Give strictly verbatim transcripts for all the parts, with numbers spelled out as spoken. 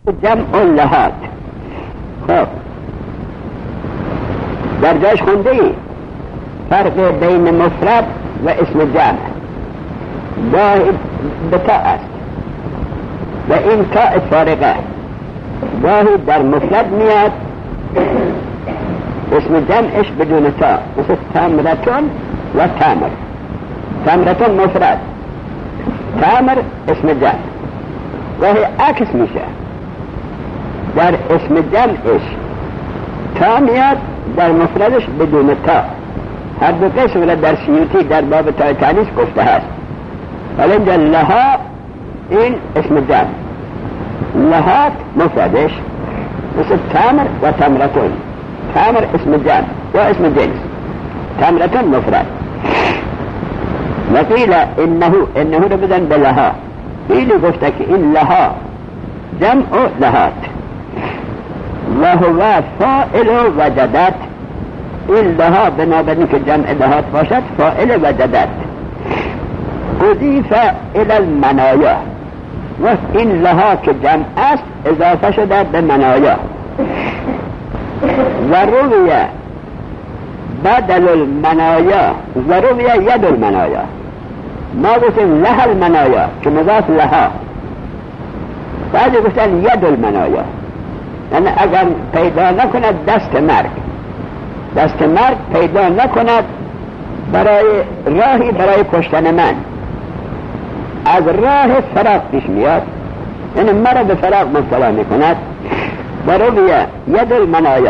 جمع لحات. خب در جاش خونده ای فرق بین مفرد و اسم جمع گاهی به تا است و این تا فارقه، گاهی در مفرد میاد اسم جمعش بدون تا، مثل تمرتون و تمر. تمرتون مفرد، تمر اسم جمع. گاهی عکس میشه، در اسم جمعش تا میاد، در مفردش بدون تا. هر دو قسم را در سیوطی در باب تا تانیث گفته هست. ولی اینجا لها این اسم جمع، لهات مفردش مثل تمر و تمرتون. تمر اسم جمع و اسم جنس، تمرتون مفرد. وقیل انه انه رو بدن به لها. قیلی گفته که این لها جمع لهات و هو فاعل وجدت. این لها بنابراین که جمع لهات باشد فاعل وجدت. اضیف الى المنایا و این لها که جمع است اضافه شده به منایا. و رویه بدل المنایا و رویه ید المنایا. ما گفتیم لها المنایا که مضاف لها، بعضی گفتن ید المنایا، یعنی اگر پیدا نکند دست مرگ، دست مرگ پیدا نکند برای راهی برای کشتن من، از راه فراق پیش میاد، یعنی مرا به فراق مبتلا میکند. و رویه ید المنایا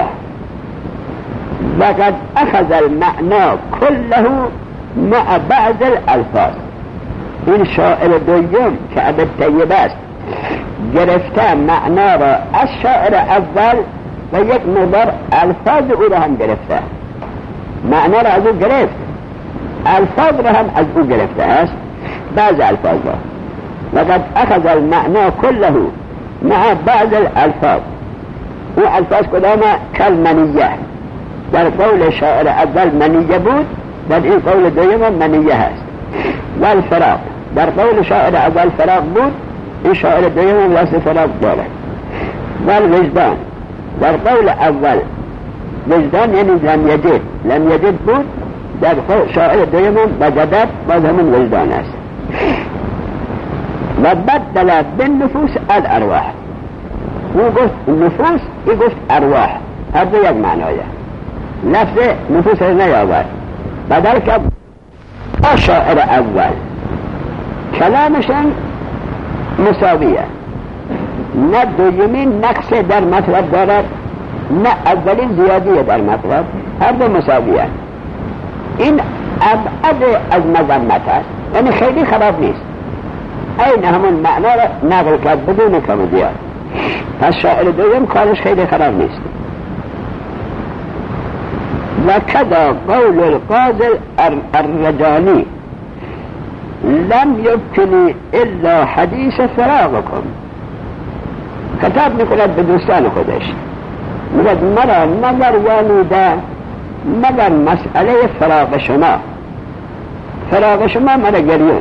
وقد اخذ المعنى كله مع بعض الالفاظ. این شاعر دوم که عبد طیب است گرفته معنا را از شاعر اول و یک مقدار الفاظ او را هم گرفته. معنا را از او گرفت، الفاظ را هم از او گرفته است، بعض الفاظ را. وقد اخذ المعنى كله مع بعض الالفاظ. او الفاظ کدام؟ کلمنیه. در قول شاعر اول منیه بود، در این قول دوم منیه هست. والفراق، در قول شاعر اول فراق بود، این شاعر دوم واسه فراق داره. والوجدان، در قول اول وجدان یعنی لم یجد، لم یجد بود، در قول شاعر دوم وجدت، باز همون وجدان است. و بدل بالنفوس الارواح. او گفت نفوس، ای گفت ارواح، هر دو یک معنایه. لفظ نفوس را نیاورد، بدل که شاعر اول کلامشان مساویه، نه دومین نقص در مطلب دارد نه اولین زیادیه در مطلب، هر دو مساویه. این ابعد از مذمت است، یعنی خیلی خراب نیست، این همون معنا را نقل کرد بدون کم و زیاد. پس شاعر دوم کارش خیلی خراب نیست. و کذا قول القاضي الرجاني لم يبكني الا حدیث فراغكم. خطاب میکند به دوستان خودش، میگه مرا مگر یانیده مگر مسئله فراغ شما، فراغ شما مرا گریون.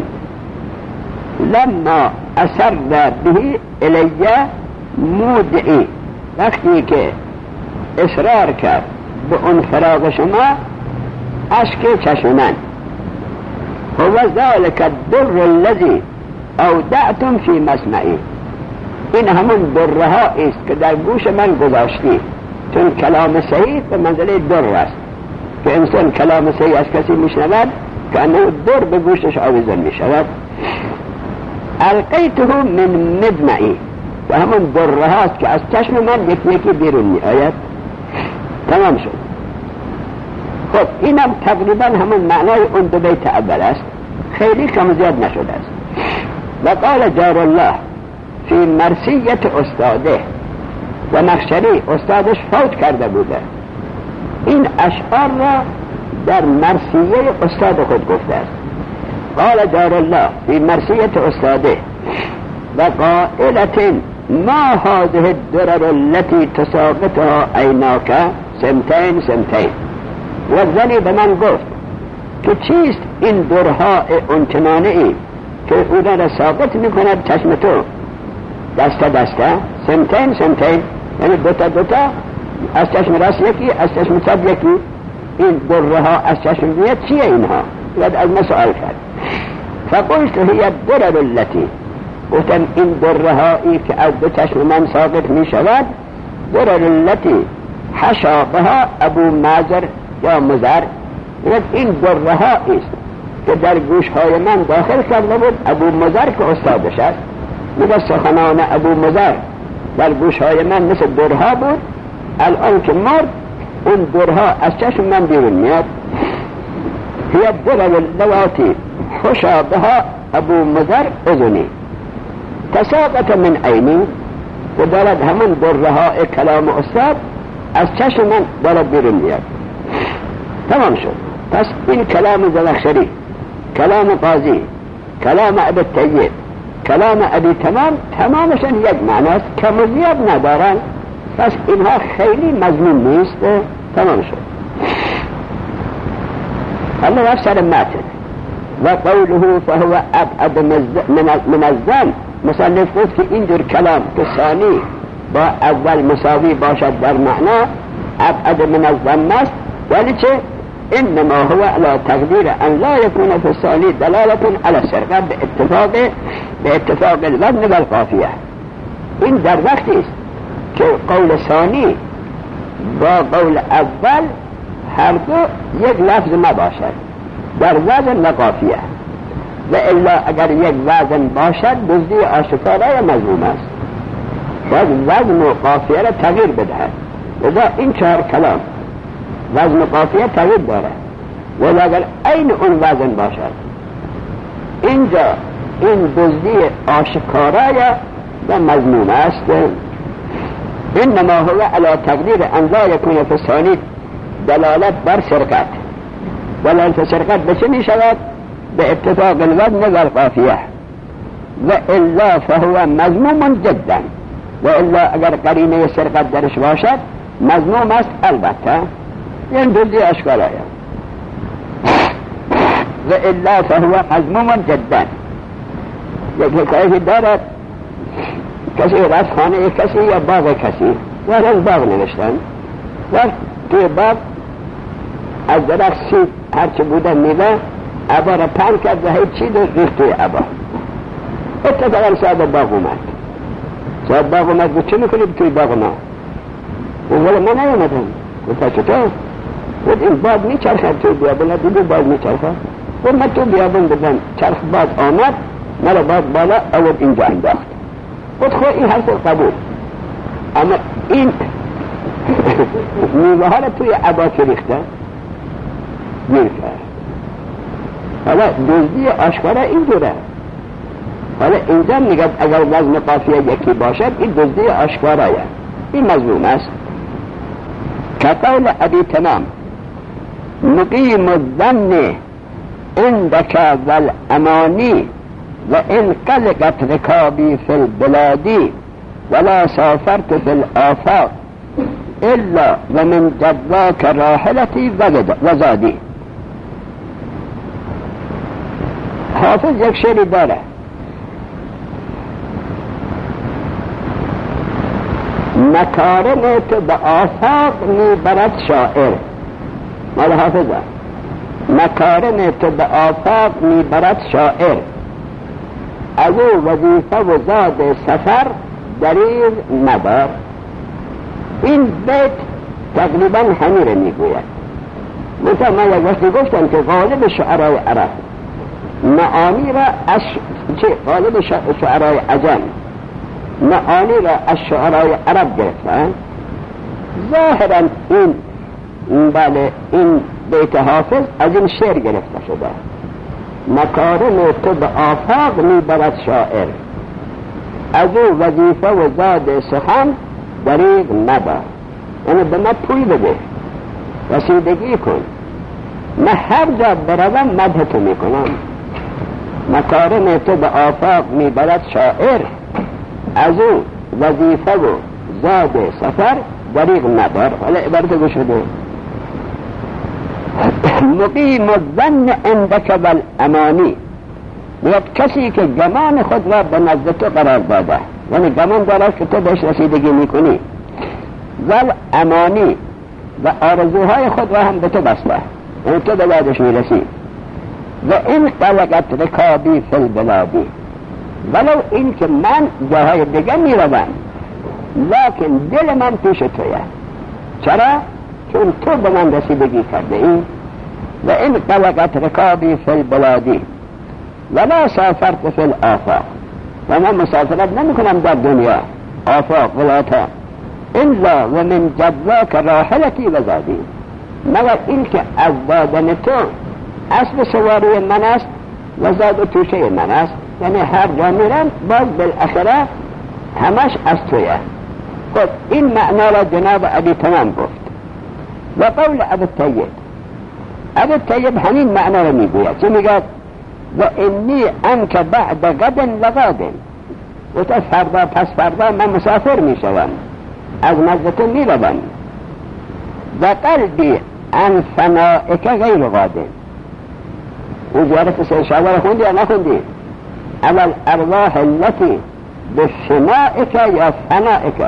لما اثر به الیه مودعی، وقتی که اصرار کرد به اون فراغ شما اشک چشمن. هو ذلك الدر الذي اودعتم في مسمعی. این همون درها است که در گوش من گذاشتی، چون کلام صحیح به منزله در است که انسان کلام صحیح از کسی میشنود که انه در به گوشش آویزان میشود. القیته من مدمعی، و همون درها است که از چشم من یکی یکی بیرون می آید. تمام شد. خب اینم تقریبا همون معنای اون دو بیت اول است، خیلی کم زیاد نشده است. و قال جار الله فی مرثیت استاده، و نخشری استادش فوت کرده بوده، این اشعار را در مرثیه استاد خود گفته است. قال جار الله فی مرثیت استاده و قائلة ما هذه الدرر التي تساقطها عیناک سمتین سمتین. و زنی به من گفت که چیست این درها اونچنانه ای که او را ساقط میکند چشم تو دسته دسته سنتين سنتين، یعنی دوتا دوتا از چشم راست یکی، از چشم چپ یکی. این دره ها از چشم میاد چیه اینها؟ بعد از ما سؤال کرد. فقلت هی الدرر التي، گفتم این دره هایی که از دو چشم من ساقط می شود، درر التي حشا بها ابو مازر یا مزر، این دره هایی است که در گوش های من داخل کرده بود ابو مزر که استادش است. میگه سخنان ابو مزر در گوش های من مثل درها بود، الان که مرد اون درها از چشم من بیرون میاد. هی الدرر اللواتی حشا بها ابو مزر اذنی تساقط من عینی، و دارد همون دره های کلام استاد از چشم من دارد بیرون میاد. تمام شد. پس این کلام زمخشری، کلام قاضی، کلام ابی الطیب، کلام ابی تمام، تمامشان یک معناست، کم و زیاد ندارن. پس اینها خیلی مضمون نیست. تمام شد. الله افسر ماتن و قوله فهو ابعد من الظن. مصنف گفت که اینجور کلام که ثانی با اول مساوی باشد در معنا، ابعد من الظن است. ولی چه؟ انما هو على تقدیر ان لا يكون في الثاني دلالة على السرقة باتفاق باتفاق الوزن والقافیه. این در وقتی است که قول ثانی با قول اول هر دو یک لفظ نباشد در وزن و قافیه، و الا اگر یک وزن باشد دزدی آشکارا مضموم است، باید وزن و قافیه را تغییر بدهد. لذا این چهار کلام وزن و قافیه تغییر دارد، ولی اگر این اون وزن باشد اینجا این دزدی آشکارا و مضموم است. انما هو على تقدیر ان لا يكون في الثاني دلالت بر سرقت. دلالت سرقت به چه می شود؟ به اتفاق الوزن و القافیه، و الا فهو مضموم جدا. و الا اگر قرینه سرقت درش باشد مضموم است البته، این دزدی اشکالایه. و الا فهو مضموم جدا. یک حکایتی دارد، کسی رفت خانه کسی یا باغ کسی و از باغ نوشتن و توی باغ از درخت سیب هرچه بودن میوه عبا را پن کرد و هیچ چیز ریخت توی عبا. اتفاقا صاحب باغ اومد. صاحب باغ اومد بود چه میکنی توی باغ ما؟ و ولی من نیومدم. گفت چطور؟ گفت این باغ میچرخد توی بیابون، دیگه باغ میچرخد. و من تو بیابون بزن چرخ باغ آمد، مرا باغ بالا اول اینجا انداخت. خود خود این حرف قبول، اما این میوه ها را توی عبا که ریخته میرکه. حالا دزدی آشکارا این دوره. حالا اینجا میگه اگر وزن قافیه یکی باشد این دزدی آشکارایه، این مضموم است. که قول ابی تمام مقیم الظن عندك والامانی و ان قلقت رکابی فی البلادی ولا سافرت فی الآفاق الا و من جدواک راحلتی وزادی. حافظ یک شعری داره، مکارم تو به آفاق میبرد شاعر. مال حافظه. مکارم تو به آفاق میبرد شاعر، از او وظیفه و زاد سفر دریغ ندار. این بیت تقریبا همین رو میگوید. مثلا من یک وقتی گفتم که غالب شعرهای عرب معانی را از چه غالب شعرهای عجم معانی را از شعرهای عرب گرفتن. ظاهرا این بله این بیت حافظ از این شعر گرفته شده. مکارم تو به آفاق میبرد شاعر، از او وظیفه و زاد سخن دریغ نبر. یعنی به من پول بده، رسیدگی کن، من هر جا بروم مدح تو میکنم. مکارم تو به آفاق میبرد شاعر، از او وظیفه و زاد سفر دریغ نبر. حالا عبارت گوش بده. مقیم الظن عندك والامانی، میگه کسی که گمان خود را به نزد تو قرار داده یعنی گمان دارد که تو بهش رسیدگی میکنی، ول امانی و آرزوهای خود را هم به تو بسته، یعنی تو به بعدش میرسی. و این قلقت رکابی فی البلادی، ولو این که من جاهای دیگه میروم لیکن دل من پیش تویه. چرا؟ چون تو به من رسیدگی کرده ای. و این قلقت رکابی فی البلادی ولا سافرت فی الآفاق، و من مسافرت نمی کنم در دنیا آفاق ولایتها الا و من جدواک راحلتی و زادی، مگر این که از دادن تو اصل سواری من است و زاد و توشه من است، یعنی هر جا میرم باز بالاخره همش از تویه. خب این معنا را جناب ابی تمام گفت. و قول ابو طیب، ابو طیب همین معنا را میگوید. چه میگه؟ و انی انک بعد غد لغاد، و تا فردا پس فردا من مسافر میشوم، از نزد تو میروم. و قلبی ان فنائک غیر غاد، او زیارت سه شعبه خوندی یا نخوندی؟ اول ارواح التي بفنائک یا فنائک،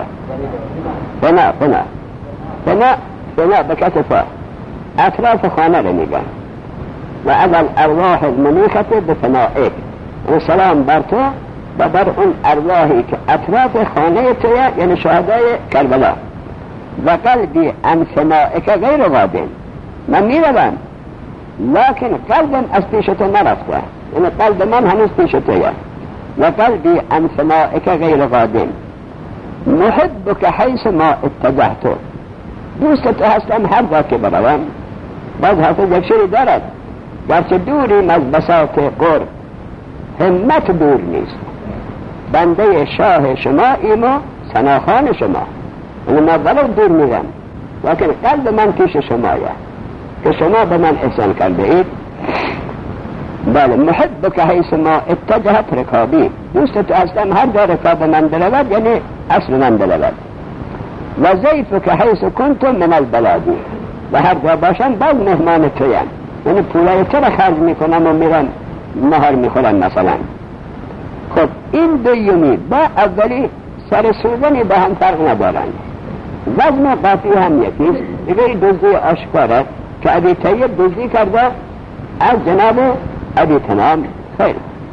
فنا فنا فنا فنا بکتفا اطراف خانه رو میگن. و اول ارواح المنیخت بفنائک، و سلام بر تو و بر اون ارواحی که اطراف خانه تویه، یعنی شهدای کربلا. و قلبی ان فنائک غیر غادن، من میروم لیکن قلبم از پیش تو نرفته، یعنی قلب من هنوز پیش تویه. و قلبی ان فنائک غیر غادن محبک حیث ما اتجهتو، دوست تو هستم هر جا که بروم. باز حافظ یک شعری دارد، گرچه دوریم از بساط قرب همت دور نیست، بنده شاه شما ایم و ثناخوان شما، یعنی ما ولو دور میرم لیکن قلب من پیش شمایه که شما به من احسان کرده اید. بله، محبک حیث ما اتجهت رکابی، دوست تو هستم هر جا رکاب من برود، یعنی اصل من برود. و ضیفک حیث کنتم من البلادی، و هر جا باشم باز مهمان تویم، یعنی پولای تو را خرج میکنم و میرم نهار میخورم مثلا. خب این دویمی با اولی سر سوزنی با هم فرق ندارند، وزن قافی هم یکیست. دیگه دزدی آشکاره که ابی طیب دزدی کرده از جناب ابی تمام. خیر،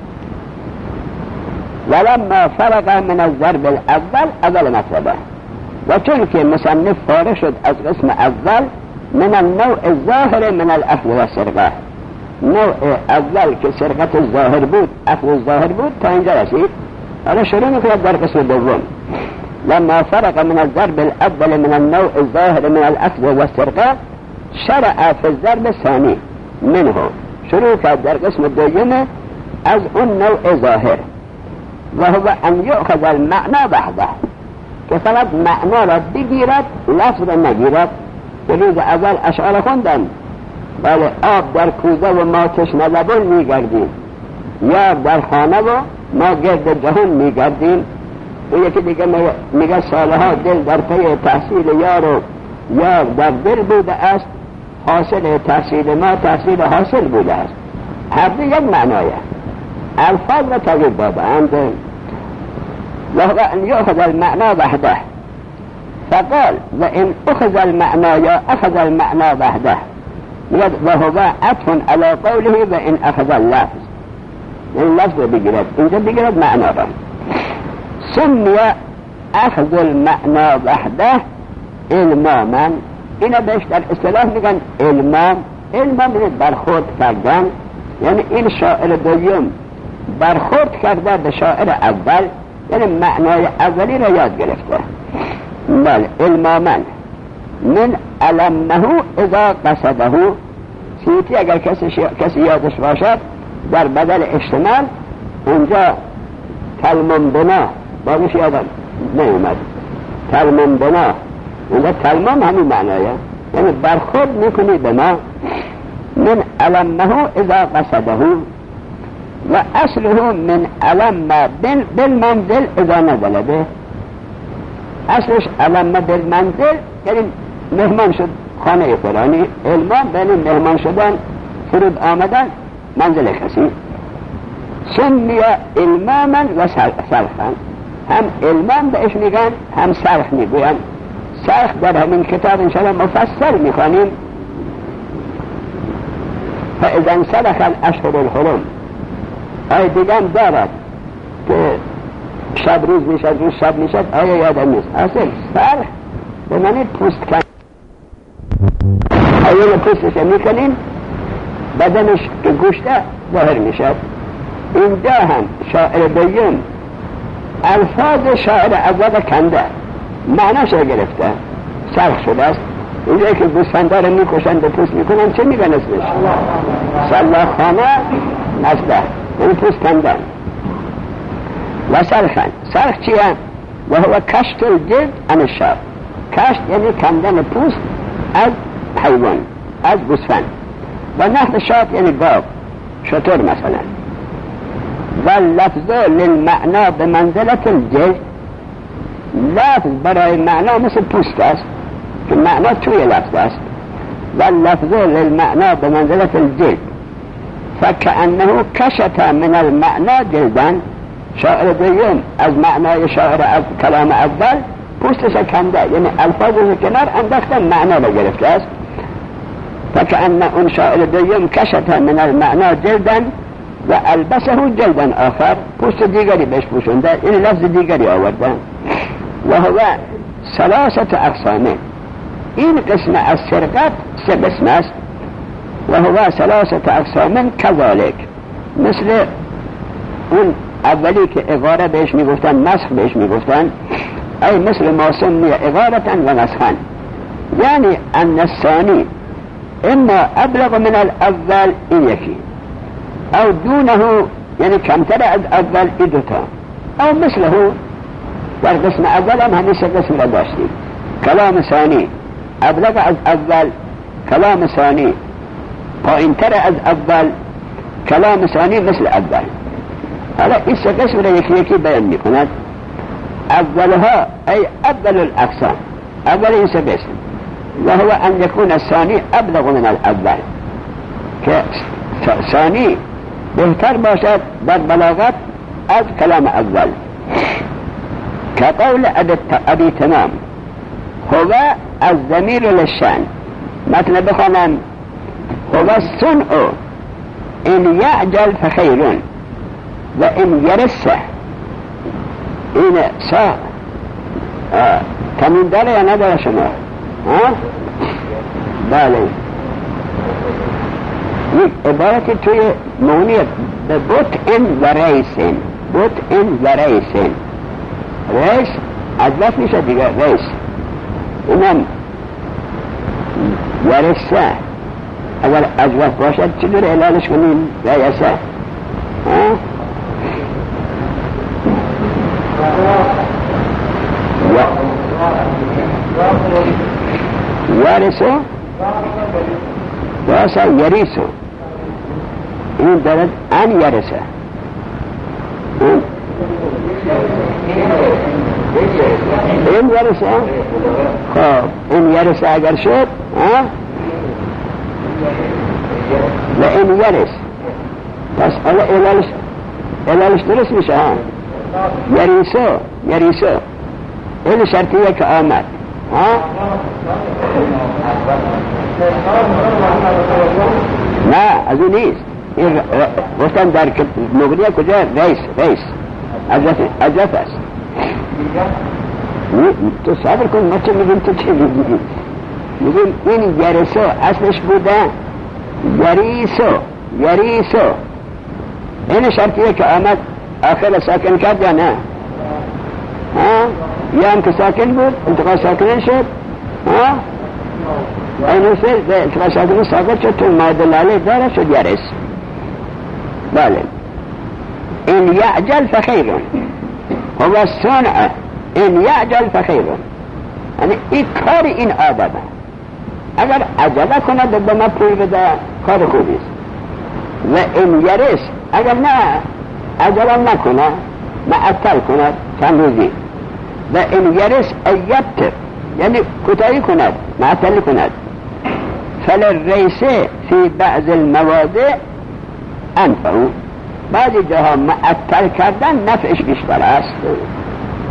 ولما فرق من الضرب الاول اول مطلبه، و چون که مصنف فارغ شد از قسم اول من النوع الظاهر من الاخذ و سرقه، نوع اول که سرقت الظاهر بود، اخذ الظاهر بود، تا اینجا رسید. حالا شروع میکنه در قسم دوم. لما فرق من الضرب الاول من النوع الظاهر من الاخذ و سرقه شرع فی الضرب الثانی منه، شروع کرد در قسم دوم از اون نوع ظاهر، و هو ان یأخذ المعنى بعده، که فقط معنا را بگیرد لفظ را نگیرد. به روز اول اشعار خوندن، بله، آب در کوزه و ما تشنه لبان میگردیم، یار در خانه و ما گرد جهان میگردیم. و یکی دیگه میگه سالها دل در پی تحصیل یار و یار در دل بوده است، حاصل تحصیل ما تحصیل حاصل بوده است. هر دو یک معنایه، الفاظ را تغییر دادند. و هو ان یأخذ المعنى وحده، فقال و ان اخذ المعنى یا اخذ المعنى وحده، و هو عطف على قوله و ان اخذ اللفظ، این لفظ بگیرد، اینجا بگیرد معنا را. سمی اخذ المعنى وحده الماما، اینا بهش در اصطلاح میگن المام. المام میگن برخورد کردن، یعنی این شاعر دوم برخورد کرده به شاعر اول، یعنی معنای اولی را یاد گرفته. بله، الماما من علمه اذا قصده، سیتی اگر کسی, کسی یادش باشد در بدل اشتمال اونجا تلمم بنا باقیش یادم نیومد، تلمم بنا اونجا تلمم همین معنایه، یعنی برخورد میکنی به ما. من علمه اذا قصده، و اصله من علم بالمنزل اذا نزل به، اصلش علم بالمنزل یعنی مهمان شد خانه فلانی، علمان بین مهمان شدن، فرود آمدن منزل کسی. سمی علماما و سلفا، هم علمان بهش میگن هم سرخ میگوین. سرخ در همین کتاب انشاءالله مفصل میخوانیم. فاذا انسلخ الاشهر الحرم، آیه دیگه دارد که شب روز میشد روز شب میشد، آیا یادم نیست. اصل سرخ به معنی پوست کن، آیا پوستش میکنیم بدنش که گوشته ظاهر میشد. اینجا هم شاعر دویم الفاظ شاعر اول کنده، معناش رو گرفته، سرخ شده است. اینجا که گوسفنده رو میکشند و پوست میکنن چه میگن اسمش؟ سلاخانه نزده، این پوست کندن. و سرخن، سرخ چیه؟ و هو کشت الجلد عن الشعر. کشت یعنی کندن پوست از حیوان، از گوسفند. و نحت شاط یعنی گاو، شتر مثلا. و لفظ للمعنا به منزلت الجلد، لفظ برای معنا مثل پوست است که معنا توی لفظ است. و لفظ للمعنا به منزلت الجلد فکأنه کشت من المعنا جلدن. شاعر دویم از معنای شاعر از کلام اول پوستش کنده، یعنی الفاظش کنار انداختن، معنا رو گرفته است. فکأن اون شاعر دویم کشت من المعنا جلدن و البسه جلدن آخر، پوست دیگری بهش پوشنده، این لفظ دیگری آورده. و هو ثلاثه اقسامه، این قسم از سرقت سه قسم است. و هو ثلاثه اقسام کذالک، مثل اون اولی که اغاره بهش میگفتن، مسخ بهش میگفتن، ای مثل ما سمی اغارتن و مسخن، یعنی ان الثانی اما ابلغ من الاول، این یکی، او دونه یعنی کمتر از اول، این دوتا، او مثله. در قسم اول هم همیشه قسم را داشتیم، کلام ثانی ابلغ از اول، کلام ثانی پایینتر از اول، کلام ثانی مثل اول. حالا این سه قسم را یکی یکی بیان می کند. اولها ای اول الاقسام، اول این سه قسم، و هو ان یکون الثانی ابلغ من الاول، که ثانی بهتر باشد در بلاغت از کلام اول. که قول ابی تمام هو از ضمیر للشان، مثل بخوانم هو الصنع ان یعجل فخیرون و این یرسه، این سا تمین داره یا نداره شما؟ ها؟ بله، یک عبارتی توی مونیت به بوت این و ریسین، بوت این و ریسین، ریس عدلت میشه دیگه، ریس اونم یرسه، اول عدلت باشد چجور علالش کنیم؟ ریسه ها؟ یارسو واسه یریسو، این دارد ان یرسه، این یرسه. خب این یرسه اگر شد و این یرس، پس علالش علالش درست میشه ها. یریسو یریسو این شرطیه که آمد ها. نه از اون نیست، این گفتم در مغنیه کجا ریس، ریس عجف است. تو صبر کن، ما چه میگیم تو چه میگیم؟ میگیم این یریسو اصلش بوده یریسو، یریسو این شرطیه که آمد آخر ساکن کرد یا نه؟ ها؟ یا هم که ساکن بود انتقال ساکن شد ها؟ اینو سر به انتقال ساکن ساکن شد، تو مادلاله داره شد یرس. بله، این یعجل فخیرون هو الصنع، این یعجل فخیرون، یعنی این کار این آدمه، اگر عجله کند به ما پول بده کار خوبیست. و این یرس اگر نه عجله نکنه، معطل کند چند روزی. و این یرس ایبتر یعنی کتایی کند، معطل کند. فللریسه فی بعض المواضع انفعو، بعضی جاها معطل کردن نفعش بیشتر است.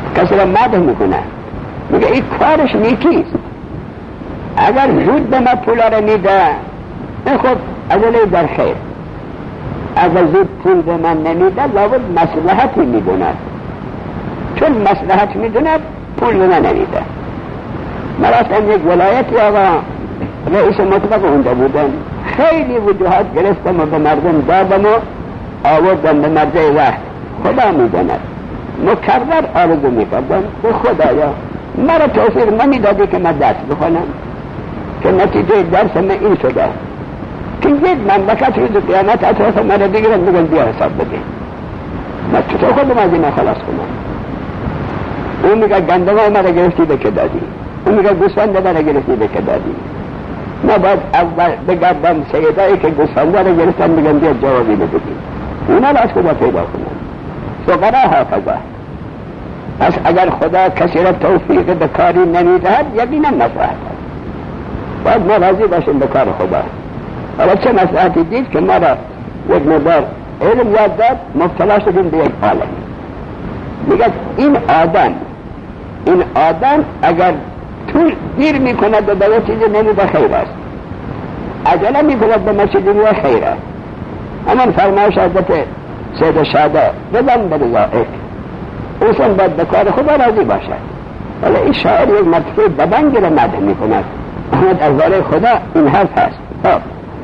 کسی را مدح میکنه، میگه این کارش نیکیست. اگر زود به ما پولا را میده این خود عجله در خیر، اگر زود پول به من نمیده لابد مصلحتی میدوند، چون مصلحت میدوند پول به من نمیده. من رفتم یک ولایتی آقا رئیس مطلق اونجا بودم، خیلی وجوهات گرفتم و به مردم دادم و آوردم به مرجع وقت. خدا میداند مکرر آرزو میکردم به خدایا مرا توفیق نمیدادی که من درس بخونم، که نتیجه درس من این شده که یک مملکت روز قیامت اطراف مرا بگیرن بگن بیا حساب بده، من چطور خودم از این خلاص کنم؟ اون میگه گندم مرا گرفتی به که دادی، اون میگه گوسفند مرا گرفتی به که دادی. ما باید اول بگردم سیدایی که گوسفند را گرفتن بگن بیا جوابی بدید، اونا را از خدا پیدا کنن. فقرا حافظه. پس اگر خدا کسی را توفیق به کاری نمیدهد یقینا مصلحت است، باید ما راضی باشیم به کار خدا. حالا چه مصلحتی دید که ما را یک مقدار علم یاد داد مبتلا شدیم به یک عالم. میگه این آدم این آدم اگر طول دیر میکند و به یه چیزی نمیده خیر است، عجله میکند به مسجدی و خیر است. همان فرمایش حضرت سید شهدا بزن به رضائک، اوسان باید به کار خدا راضی باشد. ولی این شاعر یک مرتبه بدنگی را مدح میکند، احمد از باره خدا این حرف هست. خب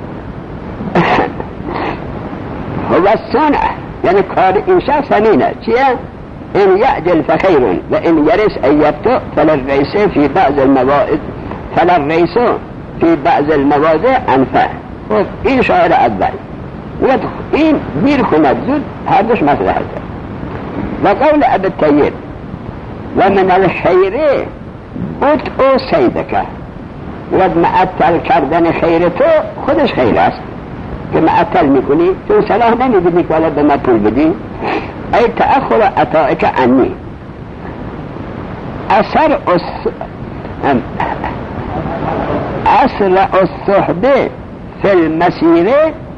هو الصنع یعنی کار این شخص همینه. چیه؟ ان یعجل فخیر و ان یرس ایبتو فللرئیس فی بعض المواعظ فللرئیس فی بعض المواضع انفع. خب این شاعر اول میگه این دیر کند زود هر دوش مصلحت. و قول ابی الطیب و من الخیر بطء صیدک، و معطل کردن خیر تو خودش خیر است که معطل میکنی، تو صلاح نمیدونی که حالا به من پول بدی. ای تأخر عطائک عنی اثر اسرع الصحبه فی المسیر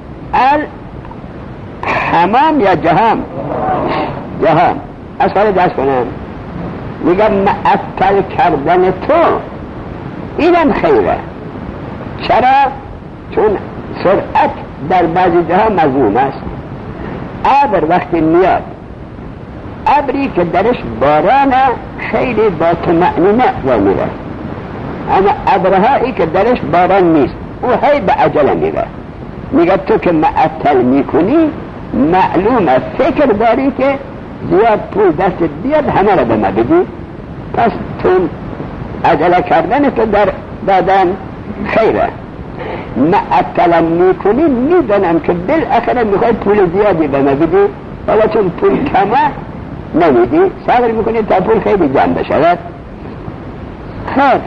الحمام یا جهام جهام اصلا دست کنم. میگم معطل کردن تو اینم خیره. چرا؟ چون سرعت در بعضی جاها مذموم است. ابر وقتی میاد، ابری که درش باران خیلی با طمأنینه و میره، اما ابرهایی که درش باران نیست او هی به عجله میره. میگه تو که معطل میکنی معلومه فکر داری که زیاد پول دست بیاد همه را به ما بدی، پس تو عجله کردن تو در دادن خیره. معطلم میکنی میدانم که بالاخره میخوای پول زیادی به ما بدی، حالا چون پول کمه نمیدی، صبر میکنی تا پول خیلی جمع بشود. خب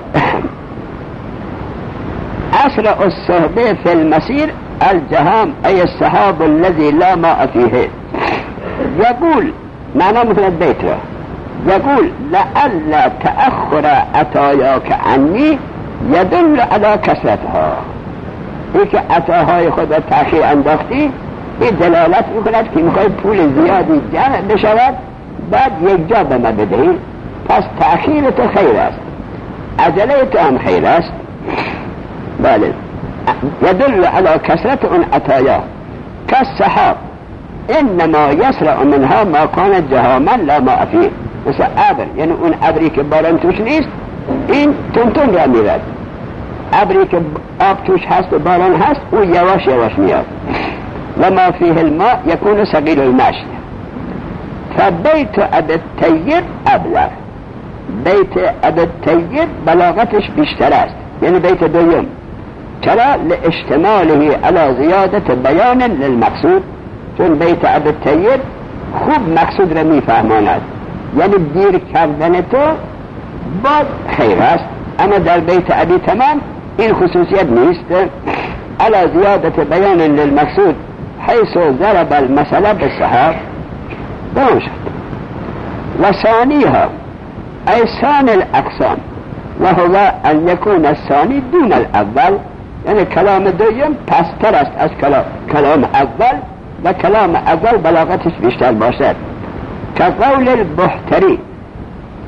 اسرع الصحبه فی المسیر الجهام ای السحاب الذي لا ماء فیه. یقول معنا مثل بیت را یقول لعل تأخر عطایاک عنی یدل علی کثرتها. این که عطاهای خود را تأخیر انداختی این دلالت میکند که میخوای پول زیادی جمع بشود بعد یک جا به ما بدهی، پس تأخیر تو خیر است، عجله تو هم خیر است. بله یدل علی کثرت اون عطایا کالسحاب انما یسرع منها ما کان جهاما لا ماء فیه. مثل ابر، یعنی اون ابری که باران توش نیست این تون را میرد، ابری که آب توش هست و باران هست او یواش یواش میاد. و ما فیه الماء یکون ثقیل المشی. فبیت ابی الطیب ابلغ. بیت ابی الطیب بلاغتش بیشتر است، یعنی بیت دوم. چرا؟ لاشتماله علی زیادت بیان للمقصود، چون بیت ابی الطیب خوب مقصود را میفهماند، یعنی دیر کردن تو باز خیر است. اما در بیت ابی تمام این خصوصیت نیست. علی زیادت بیان للمقصود حیث ضرب المثل بالسحاب. باشد و ثانیها ای ثانی الاقسام و هو ان یکون الثانی دون الاول، یعنی کلام دویم پستر است از کلام اول و کلام اول بلاغتش بیشتر باشد. که قول البحتری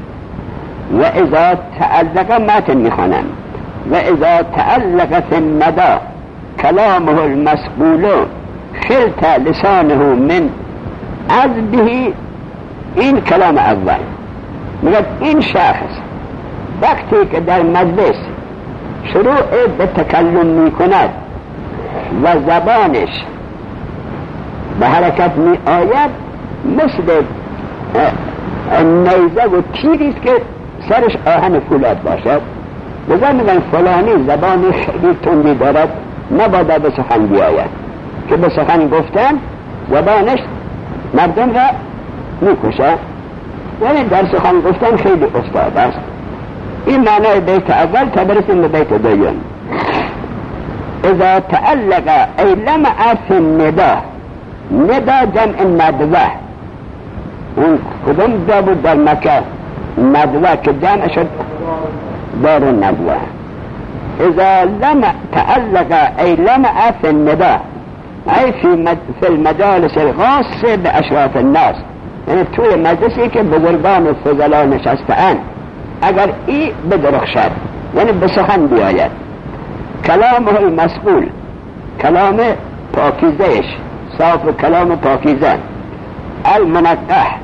و اذا تعلق متن میخوانم و اذا تعلق فی الندى کلامه المسئول خلط لسانه من عذبه. این کلام اول میگه این شخص وقتی که در مجلس شروع به تکلم میکند و زبانش به حرکت می آید مثل نیزه و تیریست که سرش آهن فولاد باشد. بزن میگن فلانی زبان خیلی تندی دارد نباید به سخن بیاید، که به سخن گفتن زبانش مردم را میکشه، یعنی در سخن گفتن خیلی استاد است. این معنی بیت اول تا برسیم به بیت دوم. اذا تعلق ای لمع فی الندى، ندا جمع ندوه، اون کدوم جا بود در مکه؟ ندوه که جمع شد دار ندوه. اذا لمع تعلق ای لمع فی الندى ای فی, مد... فی المجالس الخاصه به اشراف الناس، یعنی توی مجلسی که بزرگان و فضلا نشسته‌اند اگر ای بدرخشد یعنی به سخن بیاید. کلامه المسئول، کلام پاکیزهش صاف و کلام پاکیزه. المنقح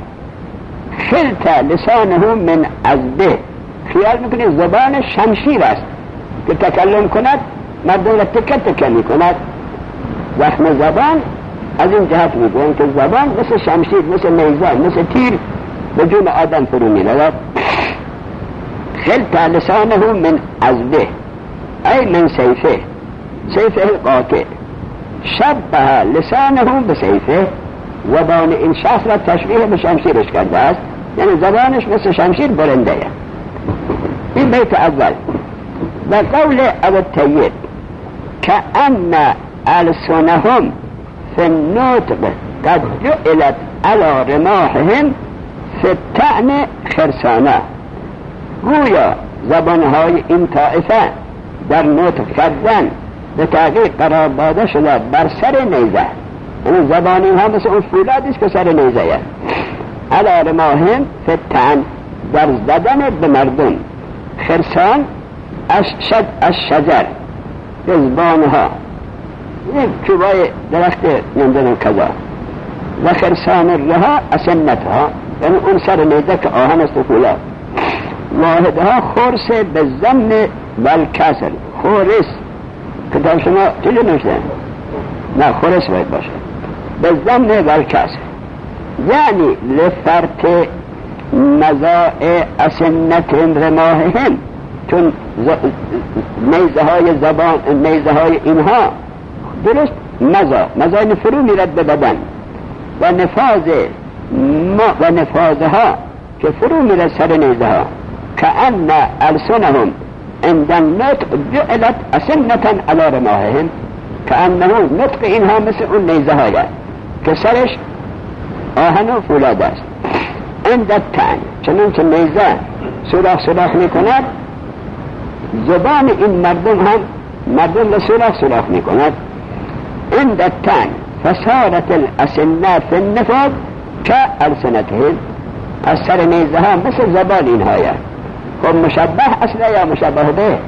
خلط لسانه من عذبه، خیال میکنید زبان شمشیر است که تکلم کند مردم را تکه تکه میکند. زخم زبان از این جهت میگویم که زبان مثل شمشیر، مثل نیزه، مثل تیر به جون آدم فرو میرود. خلط لسانه من عذبه ای من سیفه، سیفه القاطع. شبه لسانه به سیفه، زبان این شخص را تشبیه به شمشیرش کرده است، یعنی زبانش مثل شمشیر برنده است. این بیت اول. و قول ابو الطیب کأن ألسنهم فی النطق قد جعلت على رماحهم فی الطعن خرسانه، گویا زبانهای این طائفه در نطق کردن به تحقیق قرار داده شده بر سر نیزه، یعنی زبان اینها مثل اون فولادی است که سر نیزه است. علی رماحهم فی الطعن، در زدن به مردم. خرسان اشد الشجر، زبانها یک چوبای درخت نمیدونم کذا. و خرسان الرها اسنتها، یعنی اون سر نیزه که آهن است و فولاد. واحدها خورس به ضم و الکسر، خورس کتاب شما چیزی نوشته؟ نه خورس باید باشه به ضم و الکسر، یعنی لفرط مزاع اسنت رماحهم، چون نیزه های زبان نیزه های اینها درست مزا مزا فرو میرد به بدن، و نفاذ ما و نفاذها که فرو میرد سر نیزه ها. کأن ألسنهم عند النطق جعلت اسنة على رماحهم، کأنه نطق اینها مثل اون نیزه های که سرش آهن و فولاد است. عند الطعن، چنون که نیزه سوراخ سوراخ میکند، زبان این مردم هم مردم را سوراخ سوراخ میکند. عند الطعن فصارت الاسنة فی النفاذ كألسنتهم، از سر نیزه ها مثل زبان اینها است. خب مشبه اصلا یا مشبه به؟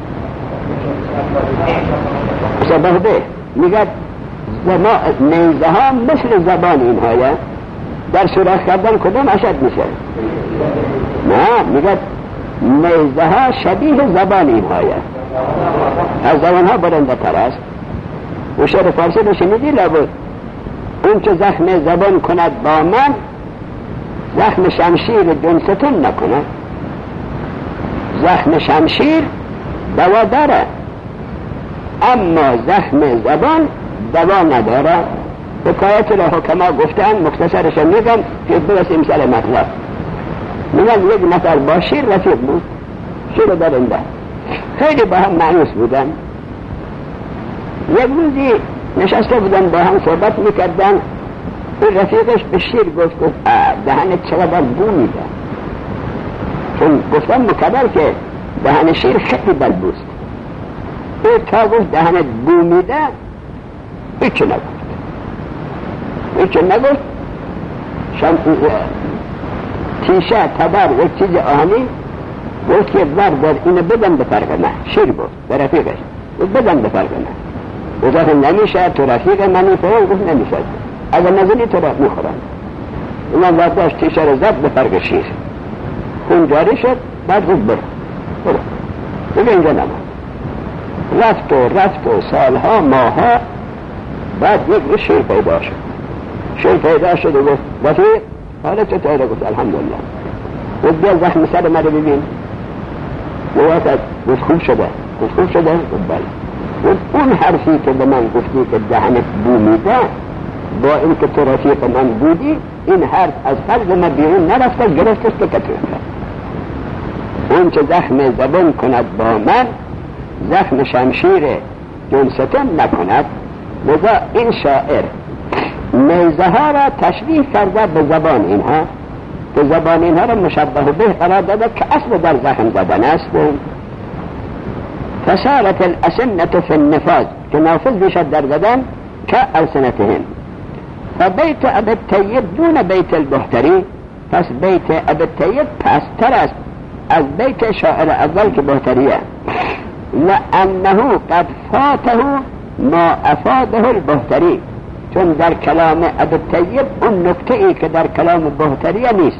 مشبه به میگه نیزه ها مثل زبان اینها است، در سوراخ کردن کدوم اشد میشه؟ نه، میگه نیزه ها شبیه زبان اینها است، از زبان ها برنده تر است. و شعر فارسی رو شنیدی لابد اون که زخم زبان کند با من، زخم شمشیر جنستون نکند. زخم شمشیر دوا داره اما زخم زبان دوا نداره. حکایت را حکما گفتن، مختصرش میگم که برسیم سر مطلب. میگن یک نفر با شیر رفیق بود، شیر درنده، خیلی با هم معنوس بودن. یک روزی نشسته بودن با هم صحبت میکردن، این رفیقش به شیر گفت گفت دهنت چقدر بو میده، چون گفتن مکبر که دهن شیر خیلی بدبوست. این تا گفت دهنت بو میده، هیچی نگفت هیچی نگفت شم تیشه تبر یک چیز آهنی گفت که بردار اینو بدم به فرق من. شیر بود به رفیقش، گفت بدم به فرق من. گفت نمیشه، تو رفیق منی فرق. گفت نمیشه، اگر نزنی تو را میخورم. اونم برداشت تیشه رو زد به فرق شیر، خون جاری شد. بعد گفت برو برو دیگه اینجا نمان. رفت و رفت و سالها ماها بعد یک شیر پیدا شد. شیر پیدا شد و گفت رفیق حالا چطوره؟ گفت الحمدلله. گفت بیا زخم سر من رو ببین. گفت خوب شده. گفت خوب شده؟ گفت بله. گفت اون حرفی که به من گفتی که دهنت بو میده، با این که تو رفیق من بودی، این حرف از قلب من بیرون نرفته، گرفتش که کتوه کرد. اون که زخم زبان کند با من، زخم شمشیر جنستون نکند. لذا این شاعر نیزه ها را تشبیه کرده به زبان اینها، که زبان اینها را مشبه به قرار داده که اصل در زخم زدن است. فصارت الاسنة فی النفاذ، که نافذ بشد در زدن که السنتهم. فبیت ابی الطیب دون بیت البحتری، پس بیت ابی الطیب پستر است از بیت شاعر اول که بحتریه. لانه قد فاته ما افاده البحتری، چون در کلام ابی الطیب اون نکته ای که در کلام بحتریه نیست.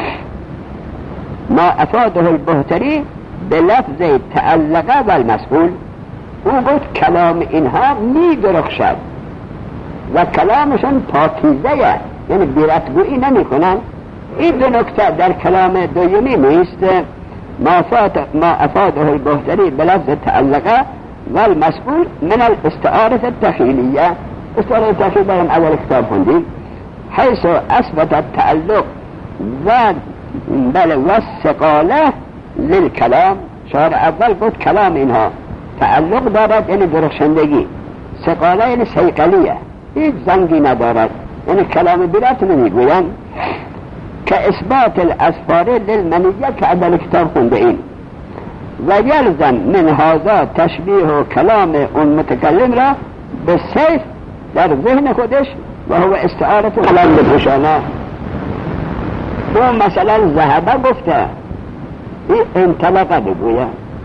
ما افاده البحتری به لفظ تعلقه و المسئول. او گفت کلام اینها می درخشد و کلامشون پاکیزه، یعنی بیرتگویی نمی کنن. این دو نکته در کلام دویمی نیست. ما, ما افاده البحتری به لفظ تعلقه و المسئول من الاستعارة التخیلیه. استعارة التخیلیه هم اول کتاب خوندیم. حیث اثبت التعلق و بله و الثقاله للکلام. شاعر اول گفت کلام اینها تعلق دارد، یعنی درخشندگی. ثقاله یعنی ثقلیه، هیچ زنگی ندارد، یعنی کلام بیرت نمیگوین. که اثبات الاسفار للمنیه که اول کتاب خونده این. و یلزم من هذا تشبیه و کلام اون متکلم را به سیف در ذهن خودش و هو استعارت کلام بپوشانه. اون مثلا ذهبه گفته، این انطلقه بگویه.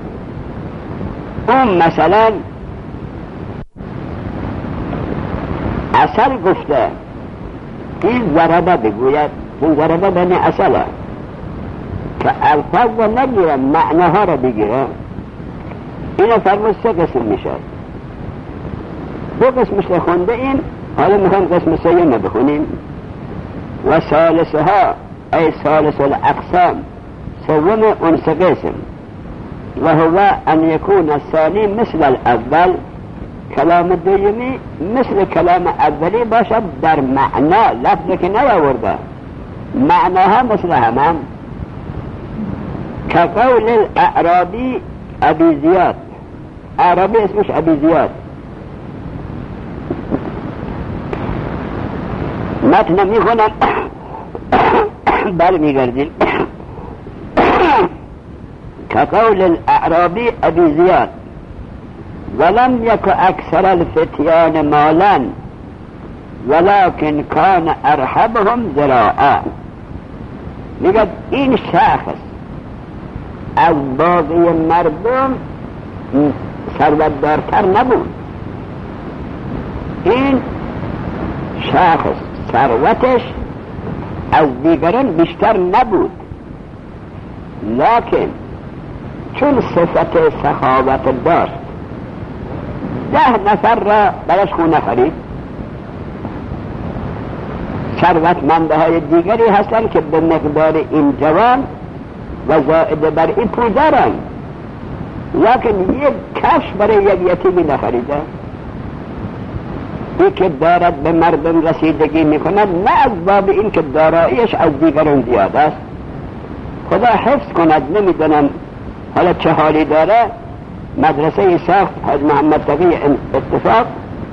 اون مثلا اصل گفته، این ضربه بگوید. این ضربه بین اصله که الفاظ رو نگیره، معناها رو بگیره. این فرمود سه قسم میشه. دو قسمش رو خونده این، حالا میخوام قسم سیم رو بخونیم. و ثالثها ای ثالث الاقسام، سوم اون سه قسم. و هو ان یکون الثانی مثل الاول، کلام دویمی مثل کلام اولی باشد در معنا، لفظی که نیاورده، معناها مثل همم. که قول الاعرابی ابی زیاد، اعرابی اسمش ابی زیاد، متن میخونم بل میگردیم. که قول الاعرابی ابی زیاد ولم یک اکثر الفتیان مالا ولكن کان ارحبهم ذراعا. میگه این شخص از باقی مردم ثروتدارتر نبود. این شخص ثروتش از دیگران بیشتر نبود، لکن چون صفت سخاوت داشت ده نفر را برش خونه خرید. ثروتمنده های دیگری هستند که به مقدار این جوان و زائد بر این پول دارن، لیکن یک کفش برای یک یتیمی نخریده. این که دارد به مردم رسیدگی میکند، نه از باب این که داراییش از دیگران زیاد است. خدا حفظ کند. نمیدونم حالا چه حالی داره. مدرسه ساخت حاج محمد تقی اتفاق،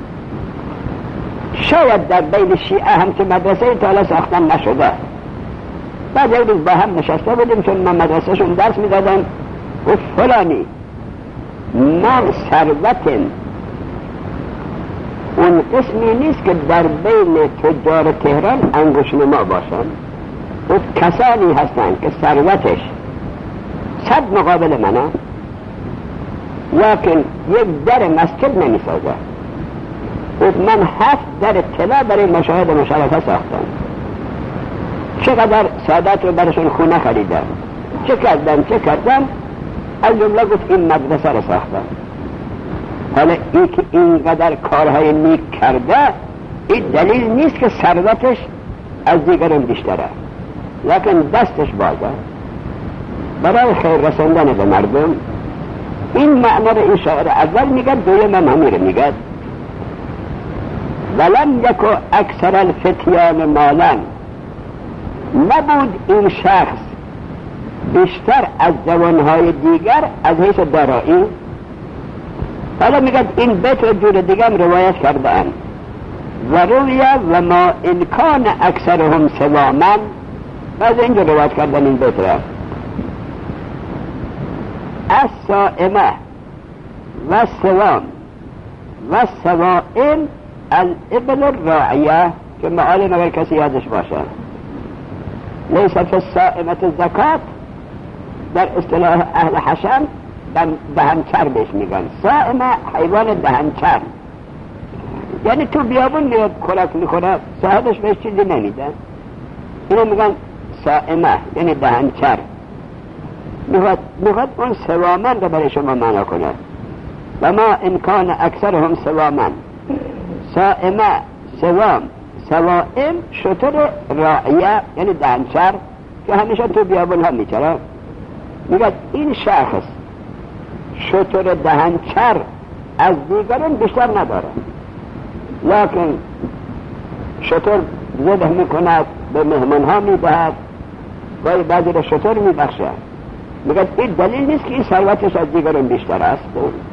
شاید در بین شیعه هم که مدرسه تا حالا ساختن نشده. بعد یک روز با هم نشسته بودیم، چون من مدرسه شون درس میدادم، و فلانی من ثروت اون قسمی نیست که در بین تجار تهران انگشت نما باشن. و کسانی هستند که ثروتش صد مقابل منه، لكن یک در مسجد نمی سازه. من هفت در طلا برای مشاهد مشرفه ساختم. چقدر سادات رو برشون خونه خریدم، چه کردم چه کردم، از جمله گفت این مدرسه رو ساختم. حالا ای که اینقدر کارهای نیک کرده، این دلیل نیست که ثروتش از دیگران بیشتره، لکن دستش بازه برای خیر رساندن به مردم. این معنا رو این شاعر اول میگه، دویم هم همین رو میگه. ولم یکو اکثر الفتیان مالن، نبود این شخص بیشتر از جوانهای دیگر از حیث دارایی. حالا میگه این بیت رو جور دیگه هم روایت کرده ام و رویه و ما انکان اکثرهم سوامن، از اینجا روایت کردن این بیت را. الصائمه و سوام و سوائم الابل الراعیه، که معالی نگر کسی یادش باشه. لیس فی الصائمه الزکات، در اصطلاح اهل حشم دهنچر بهش میگن. صائمه حیوان دهنچر، یعنی تو بیابون میاد خوراک میخوره، صاحبش بهش چیزی نمیده، اینو میگن صائمه یعنی دهنچر. میخواد میخواد اون سوامن رو برای شما معنا کنه. و ما امکان اکثرهم سوامن، صائمه، سوام، سوائم شتر راعیه یعنی دهنچر که همیشه تو بیابون ها میچره. میگه این شخص شتر دهنچر از دیگران بیشتر نداره، لکن شتر زده میکند، به مهمان ها میدهد، گاهی بعضی را شتر میبخشه. میگه این دلیل نیست که این ثروتش از دیگران بیشتر است،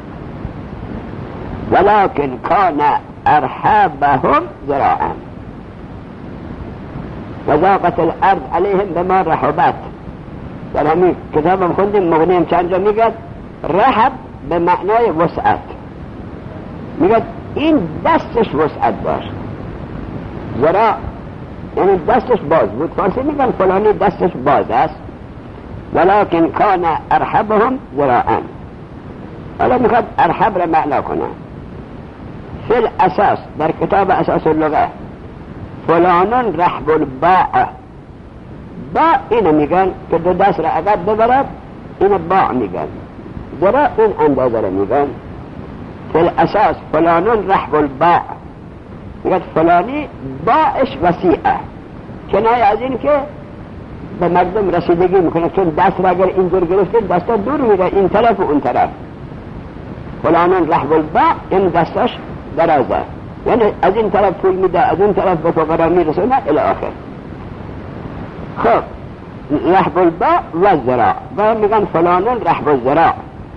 ولکن کان ارحابهم ذراعا و ضاقت الارض علیهم بما رحبت. در همین کتابم خوندیم، مغنیم چند جا میگه رحب به معنای وسعت، میگه این دستش وسعت داشت. ذراع یعنی دستش باز بود، فارسی میگن فلانی دستش باز است. ولکن کان ارحبهم ذراعا. حالا میخواد ارحب را معنا کنه. فی الاساس در کتاب اساس اللغه فلانان رحب الباع، با اینو میگن که دو دست را عقب ببرد، اینو باع میگن. ذراع این اندازه را میگن. فی الاساس فلانان رحب الباع، میگن فلانی باعش وسیعه، کنایه از این که به مردم رسیدگی میکنه، چون دست را اگر اینجور گرفته دستا دور میره این طرف و اون طرف. فلانان رحب الباع این دستاش درازه، یعنی از این طرف پول میده، از اون طرف به فقرا میرسونه الی آخر. خب رحب الباع و ذراع، و میگن فلانان رحب الذراع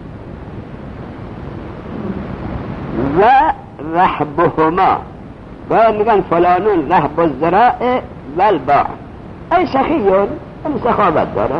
و رحبهما، و میگن فلانان رحب الذراع و الباع. ای سخیون، این سخاوت داره.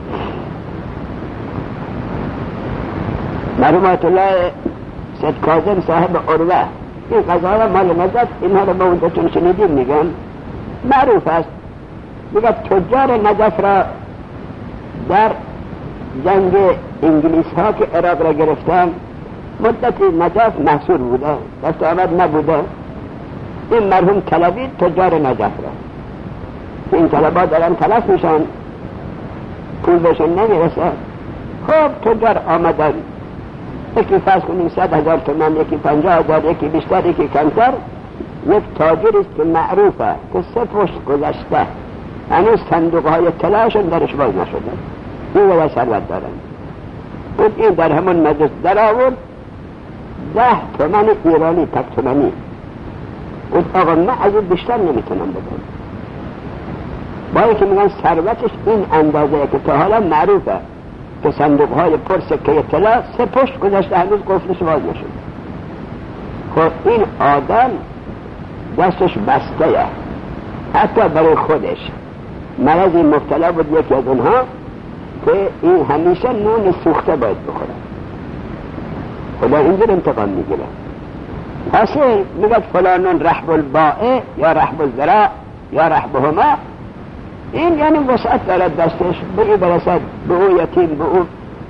مرحومت الله سید کاظم صاحب عروه این قضایا مال نجف، اینها رو به اونجا چون شنیدیم میگن معروف است. میگه تجار نجف را در جنگ انگلیس ها که عراق را گرفتن مدتی نجف محصول بوده، دست آمد نبوده. این مرحوم طلبید تجار نجف را، این طلبات دارن تلف میشن، پول بهشون نمیرسه. خب تجار آمدن، یکی فرض کنیم صد هزار تومان، یکی پنجاه هزار، یکی بیشتر، یکی کمتر. یک تاجر است که معروفه که سه پشت گذشته هنوز صندوق های طلاشون درش باز نشده، این ولی ثروت دارن. بود این در همون مجلس در آورد ده تومن ایرانی، تک تومنی. بود آقا من از این بیشتر نمیتونم بدم، باید که میگن ثروتش این اندازه که تا حالا معروفه که صندوق های پر سکه طلا سه پشت گذشته هنوز قفلش باز نشد. خب این آدم دستش بسته، حتی برای خودش مرضی مبتلا بود یکی از اونها که این همیشه نون سوخته باید بخوره. خدا اینجور انتقام میگیره. حاصل میگه فلانون رحب الباع یا رحب الذراع یا رحبهما، این یعنی وسعت دارد دستش، به این برسد، به او یتیم، به او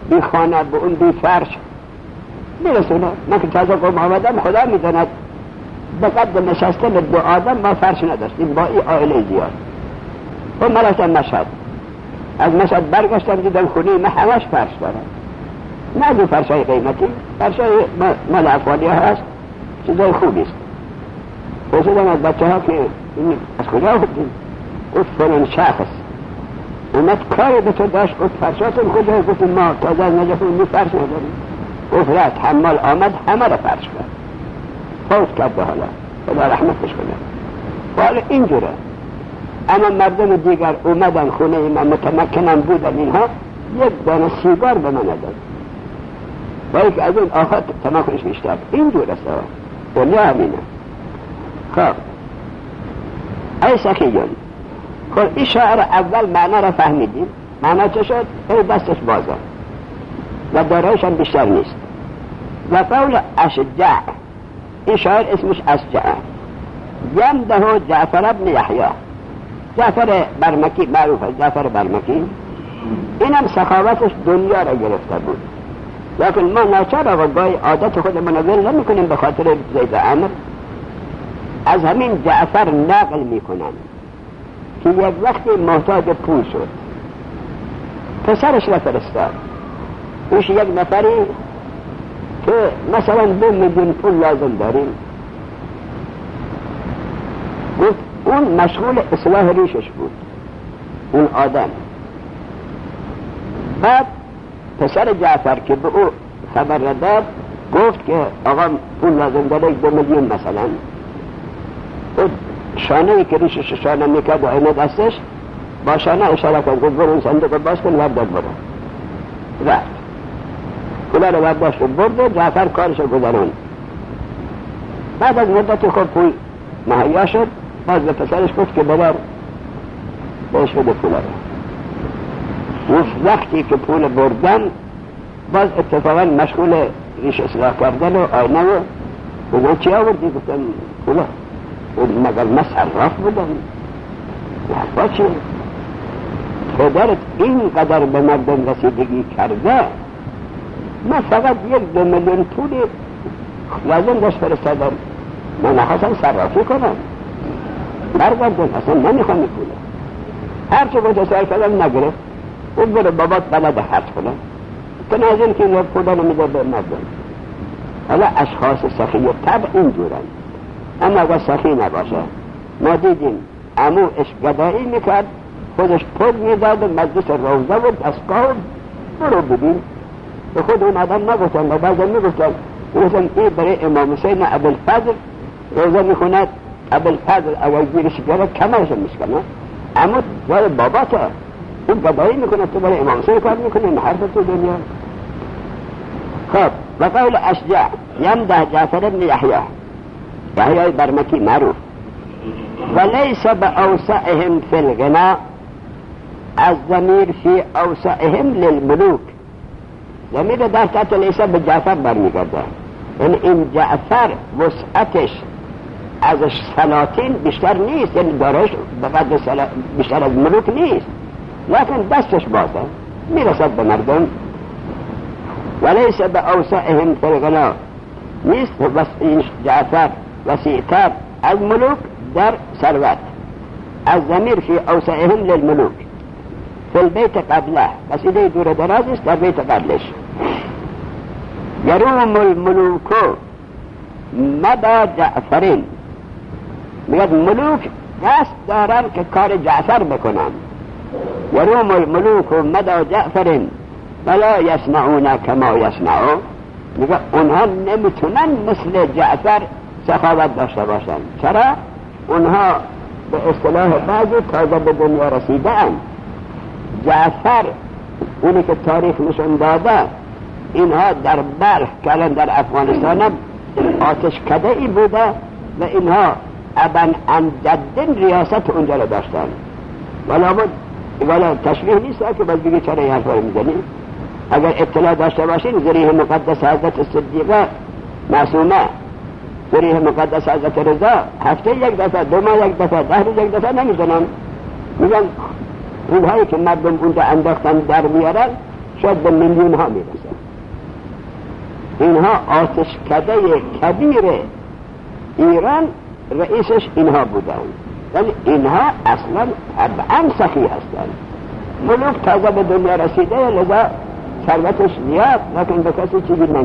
بی خانه به اون بی فرش میرسونه. من که تازه قوم آمدم خدا میداند به قد نشستن دو آدم ما فرش نداشتیم با این آیله زیاد. و من رفتم مشهد، از مشهد برگشتم دیدم خونه من همش فرش دارم، نه از اون فرشای قیمتی، فرشای مال افغانی ها هست، چیزای خوبی است. پرسیدم از بچه ها که این از کجا بودیم؟ گفت فلان شخص اومد کاری به تو داشت، گفت فرشاتون کجا؟ گفت ما تازه از نجف می فرش نداریم. گفت رفت حمال آمد همه را فرش کرد، فوت کرد به حالا، خدا رحمتش کنه. حالا اینجوره. اما مردم دیگر اومدن خونه من متمکنم بودن، اینها یک دانه سیگار به من نداد، باید که از این آخر تمکنش بیشتر. اینجور است دنیا همینه. خب ای سخیون، خب این شاعر اول معنا را فهمیدیم. معنا چه شد؟ این دستش بازه و دارایش هم بیشتر نیست. و قول اشجع، این شاعر اسمش اشجع. یمده جعفر ابن یحیی، جعفر برمکی معروف است، جعفر برمکی. اینم سخاوتش دنیا را گرفته بود، لیکن ما ناچار آقا گاهی عادت خودمون رو ول نمی کنیم به خاطر زید عمر. از همین جعفر نقل می کنن که یک وقتی محتاج پول شد، پسرش را فرستاد، اوش یک نفری که مثلا دو میلیون پول لازم داریم، گفت اون مشغول اصلاح ریشش بود اون آدم. بعد پسر جعفر که به او خبر داد گفت که آقا پول لازم داره دو میلیون مثلا. شانه‌ای که ریشش شانه میکرد و اینه دستش با شانه اشاره کرد، گفت برو اون صندوق باز کن ورداد برو. رفت پولا رو برداشت و برد، جعفر کارش رو گذران. بعد از مدت خوب پول مهیا شد، باز به پسرش گفت که ببر بهش بده پولا رو. وقتی که پول بردن باز اتفاقا مشغول ریش اصلاح کردن و آینه و بگو چی آوردی؟ گفتن پولا. مگر من صراف بودم؟ حرفا چیه؟ پدرت اینقدر به مردم رسیدگی کرده، من فقط یک دو میلیون پولی لازم داشت فرستادم، من نخواستم صرافی کنم، برگردم اصلا نمیخوام پوله. هرچه بود سوال کردم نگرفت، اون برو بابات بلد حرف کنم تنازل که این پولا رو میده به مردم. حالا اشخاص سخی و طبع اینجورن. اما اگر سخی نباشه، ما دیدیم عموش گدایی میکرد، خودش پول میداد و مجلس روزه و دستگاه برو ببین. به خود اون آدم نگفتن و بعضا میگفتن میگفتن این برای امام حسین ابوالفضل روزه میخوند، ابوالفضل اول گیرش گرد کمرش میشکنه، اما جای باباته اون گدایی میکنه، تو برای امام حسین کار میکنه، این حرف تو دنیا. خب و قول اشجع یمده جعفر ابن یحیی، یحیی برمکی معروف. ولیس بأوسعهم فی الغنا، از ضمیر فی اوسعهم للملوک، ضمیر در تحت لیسا به جعفر برمیگرده. یعنی این جعفر وسعتش از سلاطین بیشتر نیست، یعنی دارش بقدر سلا... بیشتر از ملوک نیست، لیکن دستش بازه میرسد به مردم. ولیس بأوسعهم فی الغنا، نیست این جعفر وسیعتر از ملوک در ثروت. از ضمیر فی اوسعهم للملوک فی البیت قبله، قصیده دور دراز است در بیت قبلش. یروم الملوکو مدى جعفرین، میگد ملوک قصد دارن که کار جعفر بکنن. یروم الملوکو مدى جعفرین ولا یصنعون کما یصنعو، میگه اونها نمیتونن مثل جعفر سخاوت داشته باشن. چرا؟ اونها به اصطلاح بعضی تازه به دنیا رسیدن. جعفر اونی که تاریخ نشون داده، اینها در بلخ که الان در افغانستان آتش کده ای بوده و اینها ابن انجدن ریاست اونجا رو داشتن. ولی بود ولی تشریح نیست که باز بگی چرا این حرفا رو میزنی. اگر اطلاع داشته باشین ذریح مقدس حضرت صدیقه معصومه، ذریح مقدس حضرت رضا هفته یک دفعه، دو ماه یک دفعه، ده روز یک دفعه نمیزنن. میگن اونهایی که مردم اونجا انداختن در میارن شاید به میلیون ها میرسه. اینها آتشکده کبیر ایران رئیسش اینها بودن، ولی اینها اصلا طبعا سخی هستند. ملوک تازه به دنیا رسیده لذا ثروتش زیاد، لیکن به کسی چیزی نمی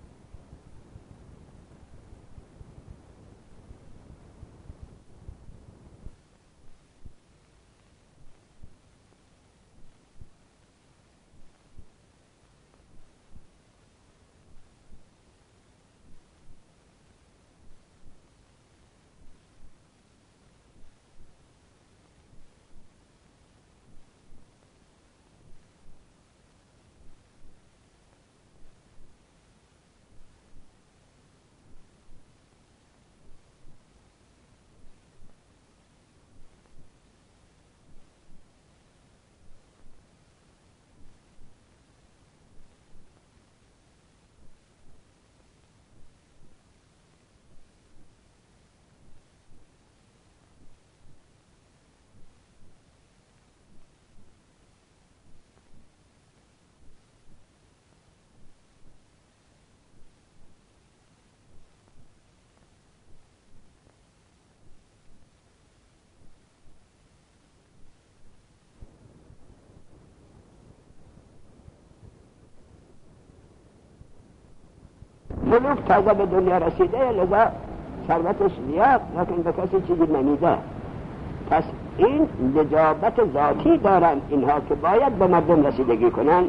ملوک تازه به دنیا رسیده لذا ثروتش زیاد، لیکن به کسی چیزی نمیده. پس این لجابت ذاتی دارن اینها که باید به مردم رسیدگی کنن.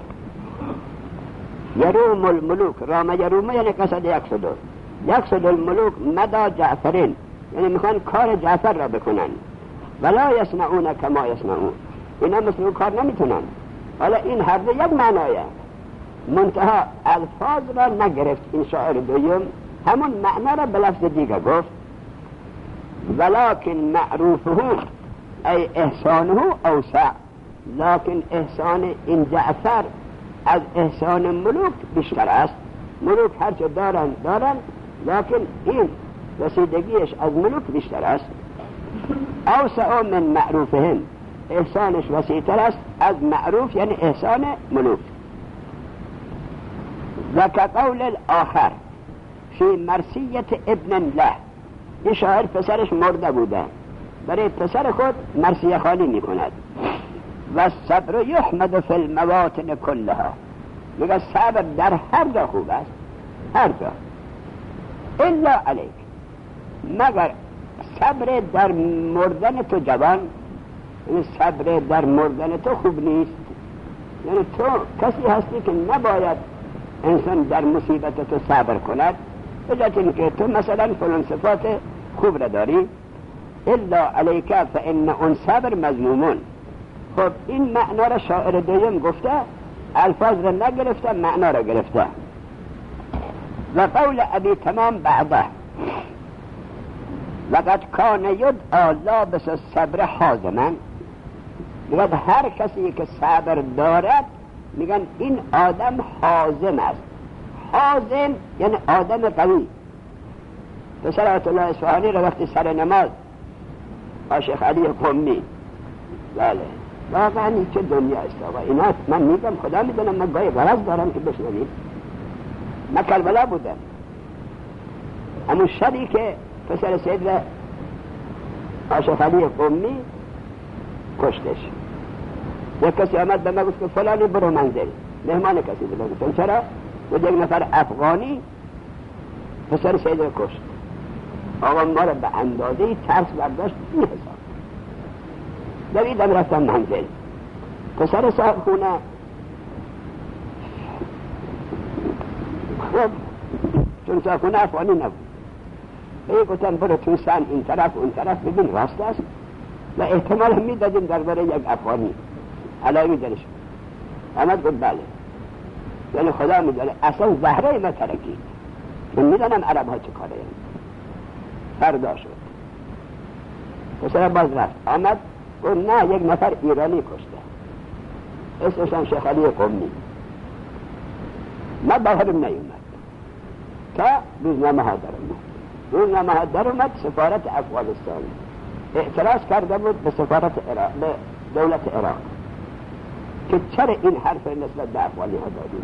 یروم الملوک، رام یرومه یعنی قصد یقصد، یقصد الملوک مدى جعفرین، یعنی میخوان کار جعفر را بکنن. ولا یصنعون کما یصنعون، اینا مثل اون کار نمیتونن. حالا این هر دو یک معنایه، منتها الفاظ را نگرفت این شاعر دویم، همون معنا را به لفظ دیگه گفت. ولکن معروفه ای احسانه اوسع، لکن احسان این جعفر از احسان ملوک بیشتر است. ملوک هرچه دارن دارن، لکن این رسیدگیش از ملوک بیشتر است. اوسع من معروفهم، احسانش وسیعتر است از معروف یعنی احسان ملوک. و كقول الآخر فی مرثیة ابن له، این شاعر پسرش مرده بوده، برای پسر خود مرثیه خوانی می کند. و صبر یحمد فی المواطن کلها، میگه صبر در هر جا خوب است، هر جا، الا علیک، مگر صبر در مردن تو جوان، یعنی صبر در مردن تو خوب نیست. یعنی تو کسی هستی که نباید انسان در مصیبت تو صبر کند، بجات اینکه تو مثلا فلان صفات خوب را داری. الا علیک فان اون صبر مذمومون. خب این معنا را شاعر دویم گفته، الفاظ را نگرفته، معنا را گرفته. و قول ابی تمام بعده وقد کان یدعی لابس الصبر حازما، میگه هر کسی که صبر دارد میگن این آدم حازم است. حازم یعنی آدم قوی. پسر آیت الله اصفهانی را وقتی سر نماز شیخ علی قمی، بله واقعا چه دنیا است آقا اینا، من میگم خدا میدونم من گاهی غرض دارم که بشنوید. من کربلا بودم، همون شبی که پسر سید را شیخ علی قمی کشتش، یک کسی آمد به من گفت که فلانی برو منزل، مهمان کسی بود. گفتم چرا؟ و یک نفر افغانی پسر سید را کشت. آقا ما را به اندازه ترس برداشت این حساب. دویدم رفتم منزل، پسر صاحب خونه خب چون صاحب خونه افغانی نبود، ای گفتم برو تو سن این طرف اون طرف ببین راست است، و احتمال هم میدادیم درباره یک افغانی علایمی دلش آمد گفت بله، یعنی خدا میدونه اصلا زهره ما ترکید، من میدانم عرب ها چه کاره هم. فردا شد پسر باز رفت آمد گفت نه یک نفر ایرانی کشته، اسمشان شیخ علی قمی. ما باورم نیومد تا روزنامه ها در اومد. روزنامه ها در اومد سفارت افغانستان اعتراض کرده بود به سفارت عراق، به دولت عراق. که چرا این حرف نسبت به افعال ها دادیم.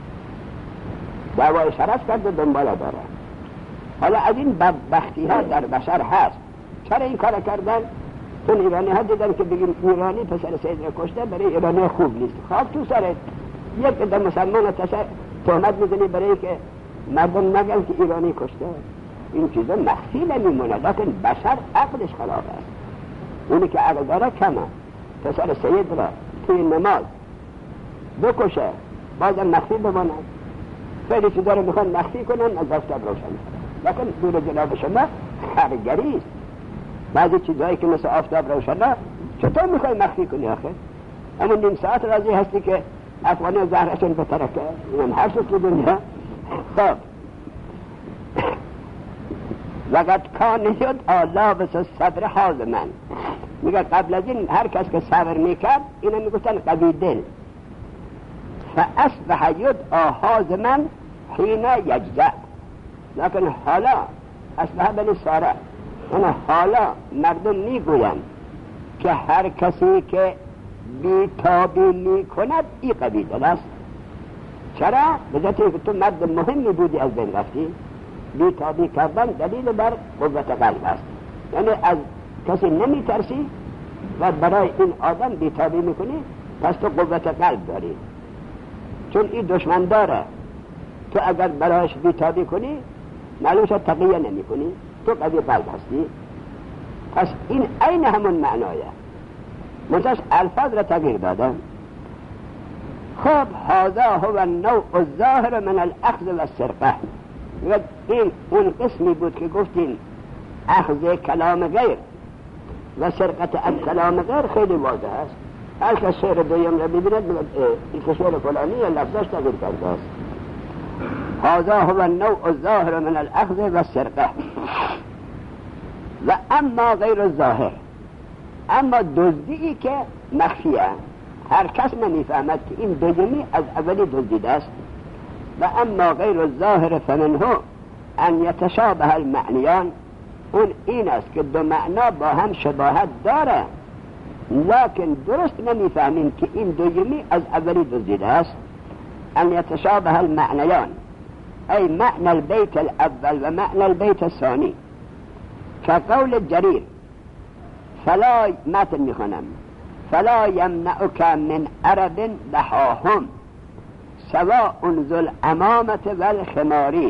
دعوای شرف کرد و دنبال داره. حالا از این بدبختی ها در بشر هست. چرا این کار کردن؟ اون ایرانی ها دیدن که بگیم ایرانی پسر سید را کشته، برای ایرانی خوب نیست. خواب تو سرت یک در مسلمان تهمت میزنی برای که مردم نگن که ایرانی کشته. این چیزا مخفی نمیمونه، لیکن بشر عقلش خراب است. اونی که عقل داره کمه. پسر سید را توی نماز بکشه بازم مخفی بماند. خیلی چیزا رو میخوان مخفی کنن از آفتاب روشن، لیکن دور جناب شما خرگری است. بعضی چیزایی که مثل آفتاب روشن چطور میخوای مخفی کنی آخه؟ همون نیم ساعت راضی هستی که افغانی زهرشون بترکه. اینم هر سو تو دنیا. خب وقت کان ید آلا بس صبر حازمن. میگه قبل از این هر کس که صبر میکرد اینا میگفتن قوی دل. فاصبح ید آحازمن حین یجزع. لیکن حالا اصبح بنی ساره، انا حالا مردم میگویند که هر کسی که بیتابی میکند ای قوی دل است. چرا؟ بذاتی که تو مرد مهمی بودی از بین رفتی. بیتابی کردن دلیل بر قوت قلب است. یعنی از کسی نمی ترسی و برای این آدم بیتابی میکنی، پس تو قوت قلب داری. چون این دشمن داره، تو اگر برایش بیتابی کنی معلومش تقیه نمی کنی، تو قوی قلب هستی. پس این عین همون معنایه، منتش الفاظ را تغییر دادن. خب هذا هو النوع الظاهر من الاخذ و السرقه. این اون قسمی بود که گفتیم اخذ کلام غیر و سرقت از کلام غیر خیلی واضح است. هر کس شعر دویم را ببیند این که شعر فلانی یا لفظش تغییر کرده است. هذا هو النوع الظاهر من الاخذ و السرقه. و اما غیر الظاهر، اما دزدی که مخفیه، هر کس نمیفهمد که این دومی از اولی دزدیده است. و اما غیر الظاهر فمنه ان یتشابه المعنیان. اون این است که دو معنا با هم شباهت داره، لکن درست نمیفهمیم که این دومی از اولی دزدیده است. ان یتشابه المعنیان ای معنی البیت الاول و معنی البیت الثانی. که قول جریر فلا متن میخونم فلا یمنعک من عرب دحاهم سواء ذو الامامة والخماری.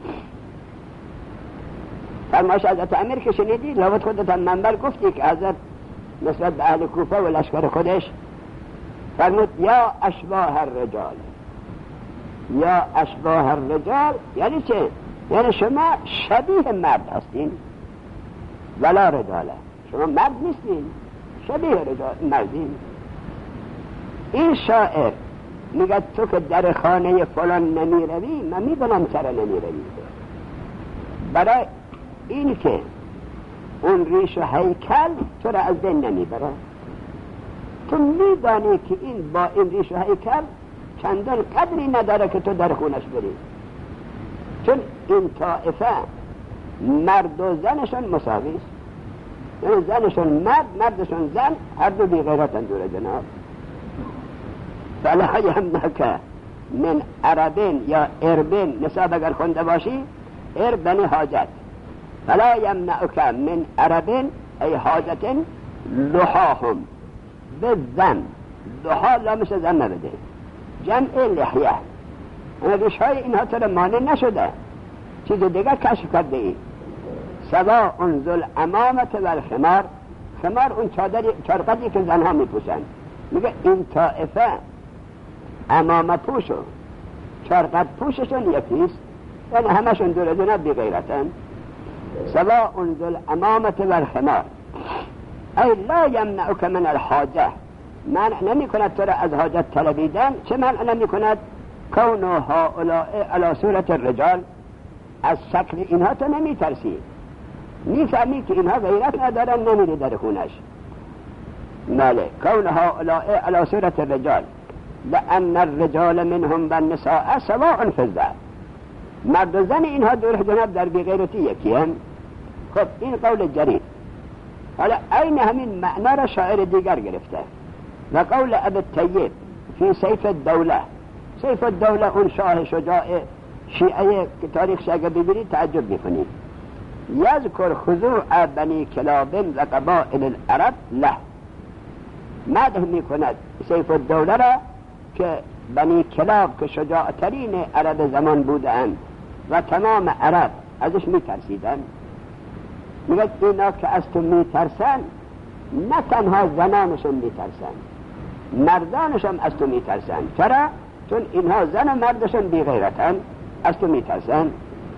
فرمایش حضرت امیر که شنیدی لابد خودت هم منبر گفتی که حضرت نسبت به اهل کوفه و لشکر خودش فرمود یا اشباه الرجال. یا اشباه الرجال یعنی چه؟ یعنی شما شبیه مرد هستین ولا رجاله. شما مرد نیستین، شبیه رجال مردین. این شاعر میگه تو که در خانه فلان نمی روی، من میدونم چرا نمی روی. برای این که اون ریش و هیکل تو را از بین نمی بره. تو میدانی که این با این ریش و هیکل چندان قدری نداره که تو در خونش بری. چون این طائفه مرد و زنشون مساوی است. یعنی زنشون مرد، مردشون زن، هر دو بی غیرتن دور جناب. فلا یمنعک من عربین یا اربین، نصاب اگر خونده باشی اربن حاجت. فلا یمنعک من عربین ای حاجت لحاهم بالزن. لحا لامش زن نبده، جمع لحیه. اما ریشهای اینها تو مانع نشده، چیز دیگر کشف کرده ای. سواء ذو الامامة والخمار. خمار اون چادری چرقدی که زنها میپوشن. میگه این طائفه امامه پوش و چرقد پوششون یکیست، یعنی همشون دور جناب بی غیرتن. سواء ذو الامامة والخمار ای لا یمنعک من الحاجه. منع نمی کند تو را از حاجت طلبیدن. چه منع نمی کند؟ کونه هؤلاء علی صورت الرجال. از شکل اینها تو نمی ترسی، میفهمی که اینها غیرت ندارن، نمیری در خونش. بله کونه هؤلاء علی صورت الرجال لأن الرجال منهم والنساء سواء فی الذات. مرد و زن اینها دور جناب در بی غیرتی یکی هم. خب این قول جریر. حالا این همین معنا را شاعر دیگر گرفته. و قول ابی الطیب فی سیف الدوله. سیف الدوله اون شاه شجاع شیعه که تاریخش اگه ببینید تعجب میکنید. یذکر خضوع بنی کلاب و قبائل العرب له، مدح میکند سیف الدوله را که بنی کلاب که شجاع ترین عرب زمان بودند و تمام عرب ازش میترسیدن. میگه اینا که از تو میترسن، نه تنها زنانشون میترسن، مردانشون از تو میترسن. چرا؟ چون اینها زن و مردشون بی غیرتن، از تو میترسن.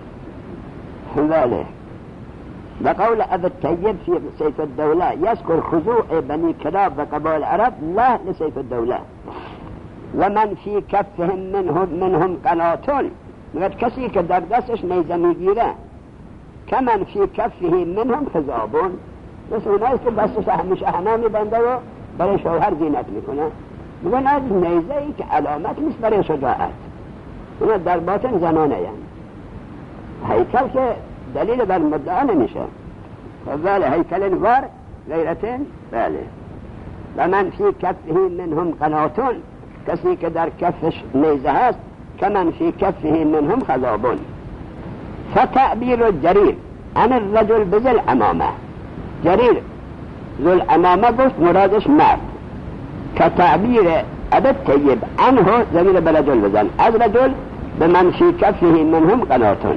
بله. و قول ابو الطیب فی سیف الدوله یذکر خضوع بنی کلاب و قبائل عرب له لسیف الدوله و من فی کفهم منهم منهم قناطر. میگه کسی که در دستش نیزه میگیره، که من فی کفه منهم خضابون، مثل اونایست که دستش همیشه حنا میبنده و برای شوهر زینت میکنه. میگن از نیزه ای که علامت نیست برای شجاعت، اونا در باطن زنانه یعنی. هیکل که دلیل بر مدعا نمیشه. بله هیکل وار غیرتن. بله. و من فی کفه منهم قناطون، کسی که در کفش نیزه هست، که من فی کفه منهم خضابون. فتعبیر جریر عن الرجل بذل امامه، جریر ذل امامه گفت مرادش مرد، که تعبیر ابو الطیب عنه ضمیر به رجل بزن، از رجل به من فی کفه منهم قناطون.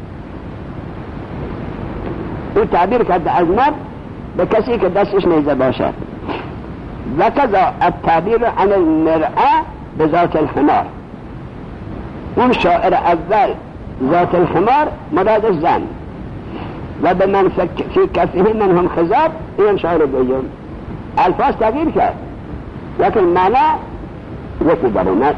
او تعبیر کرده از مرد به کسی که دستش نیزه باشد. و کذا التعبیر عن المرأة بذات الحمار، اون شاعر اول ذات الحمار مرادش زن، و به من فی کفه منهم خضاب این شاعر دوم. الفاظ تغییر کرد لیکن معنی یکی در اومد.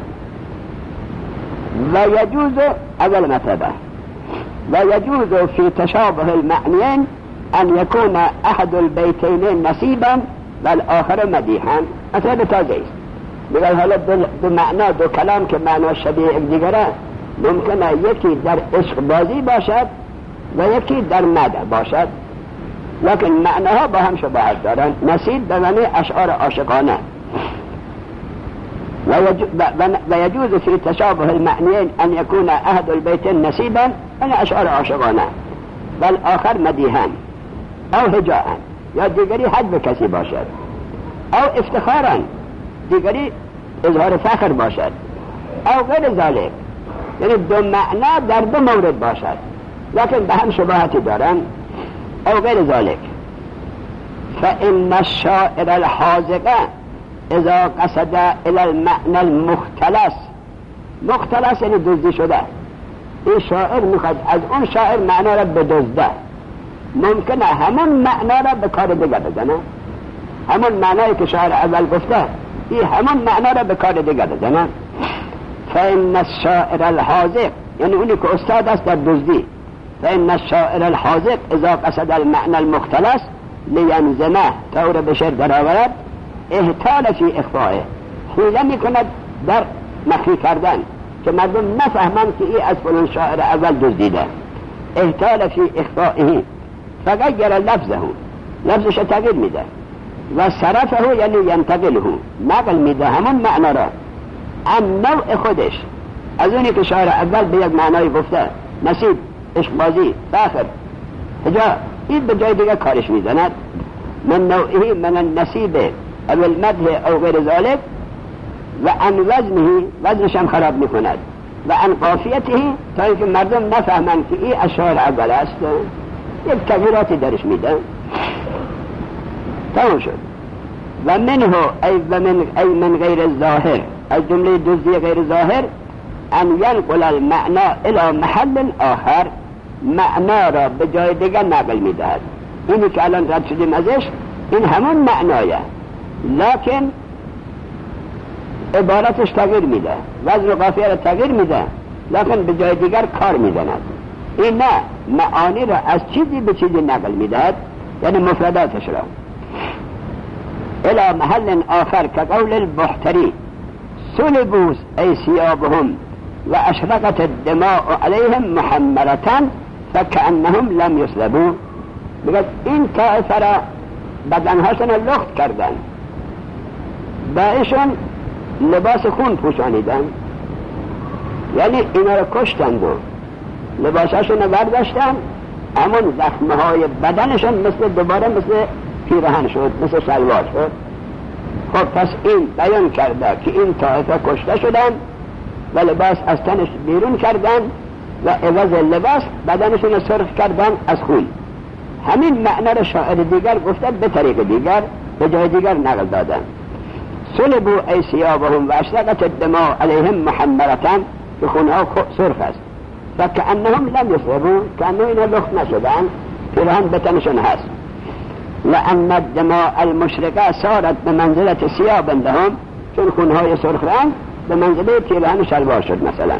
و یجوز اول مرتبه و یجوز فی تشابه المعنیین ان یکون احد البیتین نصیبا و الاخر مدیحا. اصلا تازه است. بگل حالا دو, دو معنا دو کلام که معنا شبیه دیگره، ممکنه یکی در عشق بازی باشد و یکی در مدح باشد، لیکن معناها با هم شباهت دارن. نصیب به معنی اشعار عاشقانه. و یجوز فی تشابه المعنیین ان یکون احد البیتین نصیبا، یعنی اشعار عاشقانه، و الاخر مدیحا او هجاء، یا دیگری حج به کسی باشد، او افتخارا، دیگری اظهار فخر باشد، او غیر ذلك، یعنی دو معنا در دو مورد باشد لیکن به هم شباهتی دارن، او غیر ذلك. فإن الشاعر الحاذق اذا قصد الى المعنى المختلس، مختلس یعنی دزدی شده، این شاعر میخواد از اون شاعر معنا را بدزده، ممکنه همون معنا را به کار دیگه بزنه، همون معنایی که شاعر اول گفته این همون معنا را به کار دیگه بزنه. فإن الشاعر الحاذق یعنی اونی که استاد است در دزدی، فإن الشاعر الحاذق اذا قصد المعنى المختلس لینزمه طور بشر در آورد، احتال فی اخفائه، حیله میکند در مخفی کردن که مردم نفهمند که ای از فلان شاعر اول دزدیده. احتال فی اخفائه فغیر لفظه، لفظش تغییر میده، و صرفه یعنی ینتقله، نقل میده همون معنا را ام نوع خودش، از اونی که شاعر اول به یک معنای گفته، نصیب، عشقبازی، فخر، هجا، این به جای دیگه کارش میزند. من نوعه من النصیب او المدح او غیر ذلك، و ان وزنه، وزنش هم خراب میکند، و ان قافیته تا اینکه مردم نفهمند که این از شاعر اول است، یک تغییراتی درش میده. تمام شد. و منه ای و من ای من غیر ظاهر، از جمله دزدی غیر ظاهر، ان ینقل المعنا الى محل آخر، معنا را به جای دیگر نقل میدهد. اینی که الان رد شدیم ازش، این همون معنایه لیکن عبارتش تغییر میده، وزن و قافیه را تغییر میده لیکن به جای دیگر کار میزند. این نه، معانی را از چیزی به چیزی نقل میدهد، یعنی مفرداتش را الى محل آخر، که قول البحتری سلبوس ای ثيابهم و اشرقت الدماء علیهم محمرة فکأنهم لم یسلبوا. میگه این طائفه را بدنهاشون لخت کردن، با ایشون لباس خون پوشانیدن، یعنی اینا رو کشتند و لباساشون رو برداشتن، همون زخمه های بدنشون مثل دوباره مثل پیرهن شد، مثل شلوار شد. خب پس این بیان کرده که این طایفه کشته شدن و لباس از تنش بیرون کردن و عوض لباس بدنشون رو سرخ کردن از خون. همین معنی رو شاعر دیگر گفته به طریق دیگر، به جای دیگر نقل دادن. صلبوا ای ثیابهم و اشرقت الدماء علیهم محمرة، به خونها سرخ است. فکأنهم لم یصبوا، کأنه اینا لخت نشدن، پیرهن به تنشون هست. لأن الدماء المشرقه صارت به منزلة ثیاب لهم، چون خونهای سرخ رنگ به منزله پیرهن شلوار شد مثلا.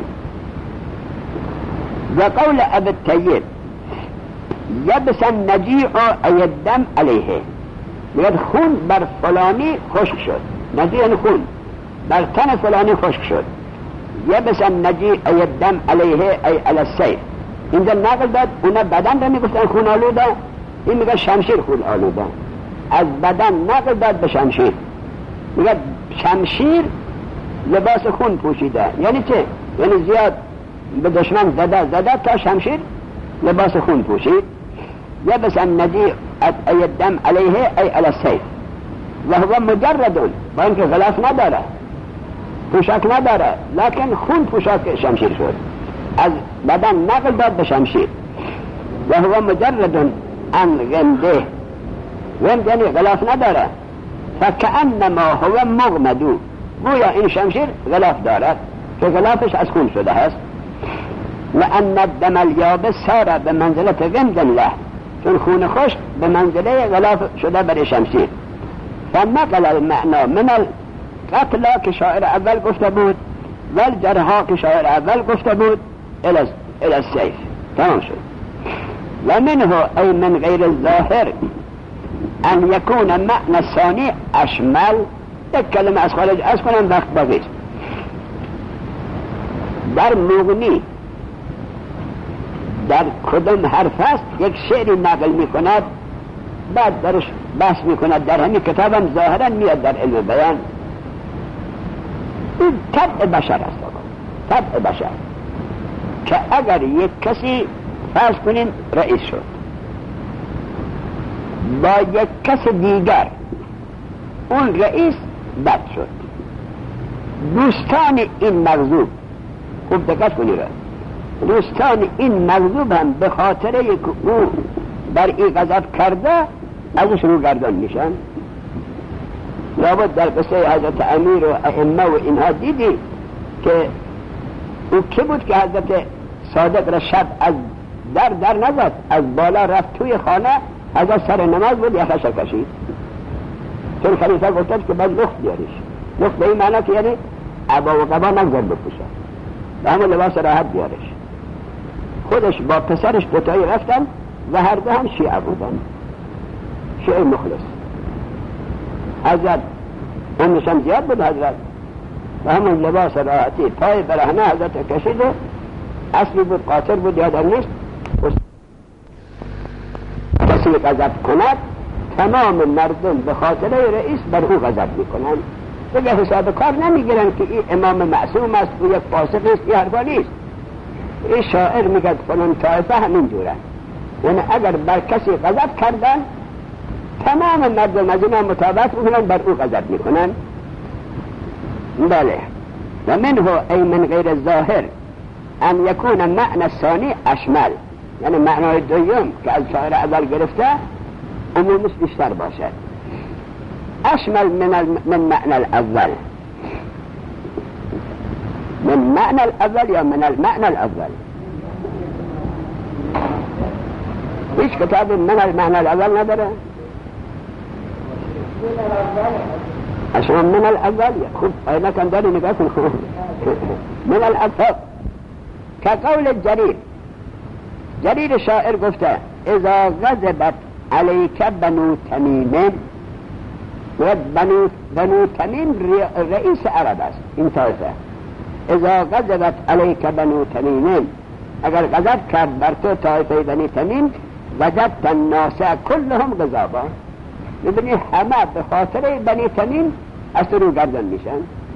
و قول ابی الطیب یبس النجیع ای الدم علیه، میگه خون بر فلانی خشک شد، نجیع خون بر تن فلانی خشک شد. یبس النجیع ای الدم علیه ای علی السیف، اینجا نقل داد، اونا بدن را میگفتن خون آلوده، این میگه شمشیر خون آلوده، از بدن نقل داد به شمشیر. میگه شمشیر لباس خون پوشیده، یعنی چه؟ یعنی زیاد به دشمن زده زده تا شمشیر لباس خون پوشید. یبس النجیع ای الدم علیه ای علی السیف و هو مجرد، با اینکه غلاف نداره، پوشاک نداره، لکن خون پوشاک شمشیر شد، از بدن نقل داد به شمشیر. و هو مجرد عن غمده، غمد یعنی غلاف نداره. فکأنما هو مغمدو، گویا این شمشیر غلاف دارد که غلافش از خون شده هست. لأن الدم الیابس صار به منزله غمد له، چون خون خشک به منزله غلاف شده برای شمشیر. فنقل المعنى من القتل که شاعر اول گفته بود و الجرحا که شاعر اول گفته بود الى السیف. تمام شد. و منه ای من غیر الظاهر ان یکون معنی الثانی اشمل. یک کلمه از خارج از کنم وقت باقی. در مغنی در کدام حرف است یک شعری نقل می کند، بعد درش بحث می کند، در همین کتابم ظاهرا میاد در علم بیان. این طبع بشر است، طبع بشر، که اگر یک کسی فرض کنین رئیس شد، با یک کس دیگر اون رئیس بد شد، دوستان این مغضوب، خوب دقت کنید، دوستان این مغضوب هم به خاطر یک او بر این غضب کرده ازش رو گردان میشن. لابد در قصه حضرت امیر و ائمه و اینها دیدی که او که بود که حضرت صادق را شب از در در نزد، از بالا رفت توی خانه، حضرت سر نماز بود یخش کشید، چون خلیفه گفتد که باید لخت بیاریش. لخت به این معنی که یعنی عبا و قبا نگذار بپوشه، به همون لباس راحت بیارش. خودش با پسرش دوتایی رفتن و هر دو هم شیعه بودن، شیعه مخلص. حضرت عمرشم زیاد بود حضرت، و همون لباس راحتی پای برهنه حضرت کشید و اصلی بود، قاطر بود یادم نیست. کسی غضب کند تمام مردم به خاطر رئیس بر او غضب میکنن، دیگه حساب کار نمیگیرن که این امام معصوم است و یک فاسق است، این حرفا نیست. این شاعر میگه فلان طایفه همین جوره، یعنی اگر بر کسی غضب کردن تمام مردم از اینا مطابقت میکنن، بر او غضب میکنن. بله. و منه ای من غیر الظاهر ان یکون معنی الثانی اشمل، یعنی معنای دوم که از شاعر اول گرفته عمومش بیشتر باشد. اشمل من, ال... من معنی الاول، من معنی الاول یا من المعنی الاول. هیچ کتاب من المعنی الاول نداره؟ اشمل من الاول. خوب اینا کن داری نگاه کن. من الاول که قول جریر، جریر شاعر گفته اذا غضبت علیک بنو تمیم، و بنو, بنو تمیم رئیس عرب است این طایفه. اذا غضبت علیک بنو تمیم، اگر غضب کرد بر تو طایفه بنی تمیم، وجدت الناس كلهم غضابا، می‌بینی همه به خاطر بنی تمیم از تو رو گردن میشن.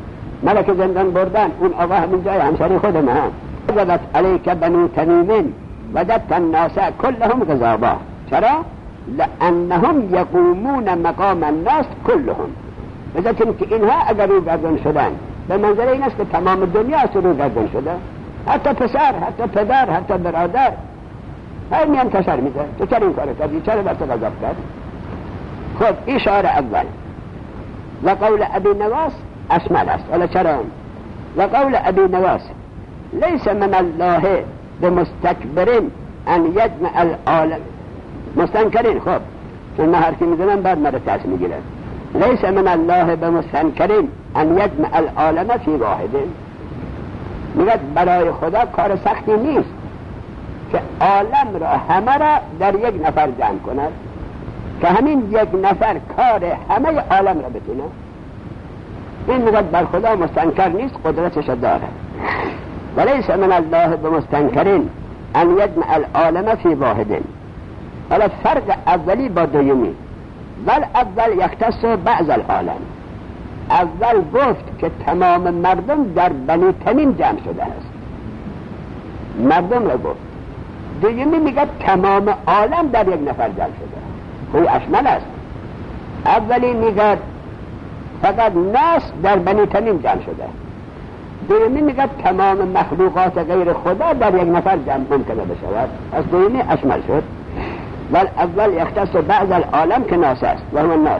ملک زندان بردن، اون آقا همین جای همسری خودم هم وجدت علیک بنو تمیم وجدت الناس كلهم غضابا. چرا؟ لانهم یقومون مقام الناس كلهم. بذاتیم که اینها اگر رو گردن شدن به منظره این است که تمام دنیا از رو گردن شده، حتی پسر، حتی پدر، حتی برادر هر میان کسر میده. تو چرا این کار کردی؟ چرا بر تو غضب کرد؟ خب اشاره اول و قول ابی نواس اشمل است. ولی چرا؟ و قول ابی نواس لیس من الله بمستكبر ان یجمع العالم مستنکرین. خب چون من حرفی میزنم بعد مرا ترس میگیره. لیس من الله بمستنکرین ان یجمع العالم فی واحد. میگه برای خدا کار سختی نیست که عالم را همه را در یک نفر جمع کند، که همین یک نفر کار همه عالم را بتونه. این میگه بر خدا مستنکر نیست، قدرتش داره. ولیس من الله بمستنکرین ان یجمع العالم فی واحد. حالا فرق اولی با دومی، ول اول یختص بعض العالم. اول گفت که تمام مردم در بنی تمیم جمع شده است، مردم را گفت. دومی میگه تمام عالم در یک نفر جمع شده، خوی اشمل است. اولی میگه فقط ناس در بنی تمیم جمع شده، دومی میگه تمام مخلوقات غیر خدا در یک نفر جمع ممکنه بشود. از دومی اشمل شد. ول اول یختص بعض العالم که ناس است و هم الناس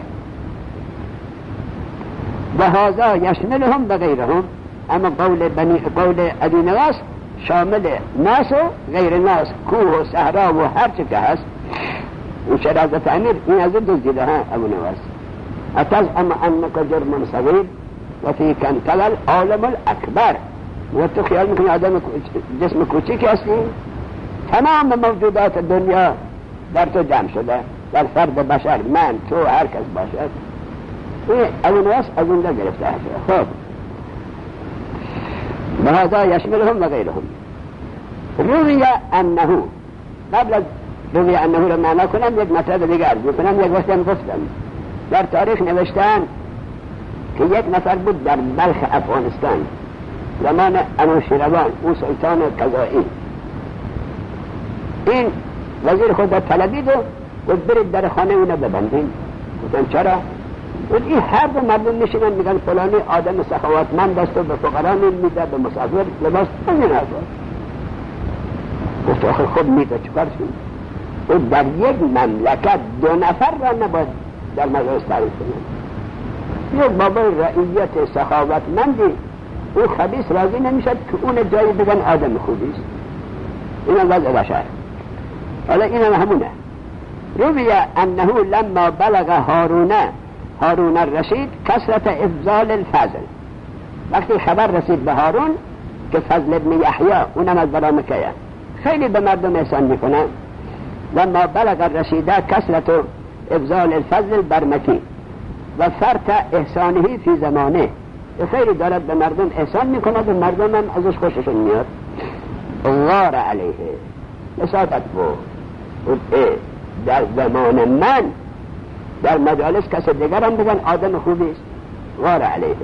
و هذا یشملهم و غیرهم. اما قول بنی قول ابی نواس شامل ناس و غیر ناس، کوه و صحرا و هر چه که هست. و شرازت امیر این از دزدیده ها ابو نواس. اتزعم انک جرم صغیر و فی کنتل العالم الاکبر. و تو خیال میکنی آدم جسم کوچیک هستی؟ تمام موجودات دنیا در تو جمع شده، در فرد بشر، من، تو، هر کس باشد. این ابو نواس از اونجا گرفته هست. خب بهذا یشملهم و غیرهم. روی انه، قبل از روی انه رو معنا کنم یک مطلب دیگر عرض کنم. یک وقتی هم گفتم در تاریخ نوشتن که یک نفر بود در بلخ افغانستان زمان انوشیروان، اون سلطان قضایی. این وزیر خود طلبید و گفت برید در خانه اونو ببندین. گفتن چرا؟ گفت این هر دو مردم میشینن میگن فلانی آدم سخاوتمند است و به فقرا میده، به مسافر لباس این حرفا. گفت آخه خود میده چکار شد؟ و در یک مملکت دو نفر را نباید در مجلس تعریف کنن. یک بابای رعیت سخاوتمندی او خبیث راضی نمیشد که اون جایی بگن آدم خوبی است. این وضع بشر. حالا این هم همونه. روی انه لما بلغ هارون هارون الرشید کثرت افضال الفضل. وقتی خبر رسید به هارون که فضل ابن یحیی اونم از برا مکه خیلی به مردم احسان میکنن. لما بلغ الرشید کثرت افضال الفضل بر مکی و فرط احسانه فی زمانه. خیلی دارد به مردم احسان میکند و مردم هم ازش خوششون میاد. غار علیه نساتت بود در زمان من در مجالس کس دیگر هم بگن آدم خوبی است. غار علیه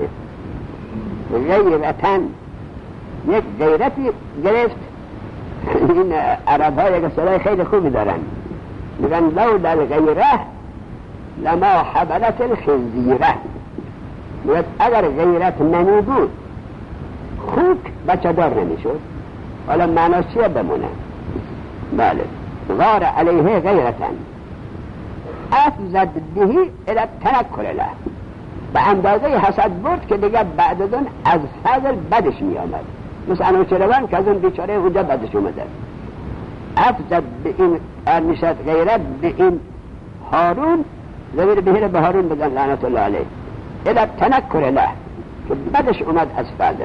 غیرتن، یک غیرتی گرفت. این عرب ها یک صلاح خیلی خوبی دارن، میگن لولا الغیره لما حبلت الخنزیره. میگن اگر غیرت نمی بود خوک بچه دار نمیشد. حالا معناش چیه بمونه؟ بله. غار علیه غیرتن افزد بهی الى تنکر له. به اندازه حسد بود که دیگه بعد از اون از فضل بدش می آمد. مثل انوشیروان که از اون بیچاره اونجا بدش اومده. افزد به این ارمیشت غیرت به این هارون، زمیر بهیر به هارون بزن لعنت الله علیه، الى تنکر له که بدش اومد از فضل.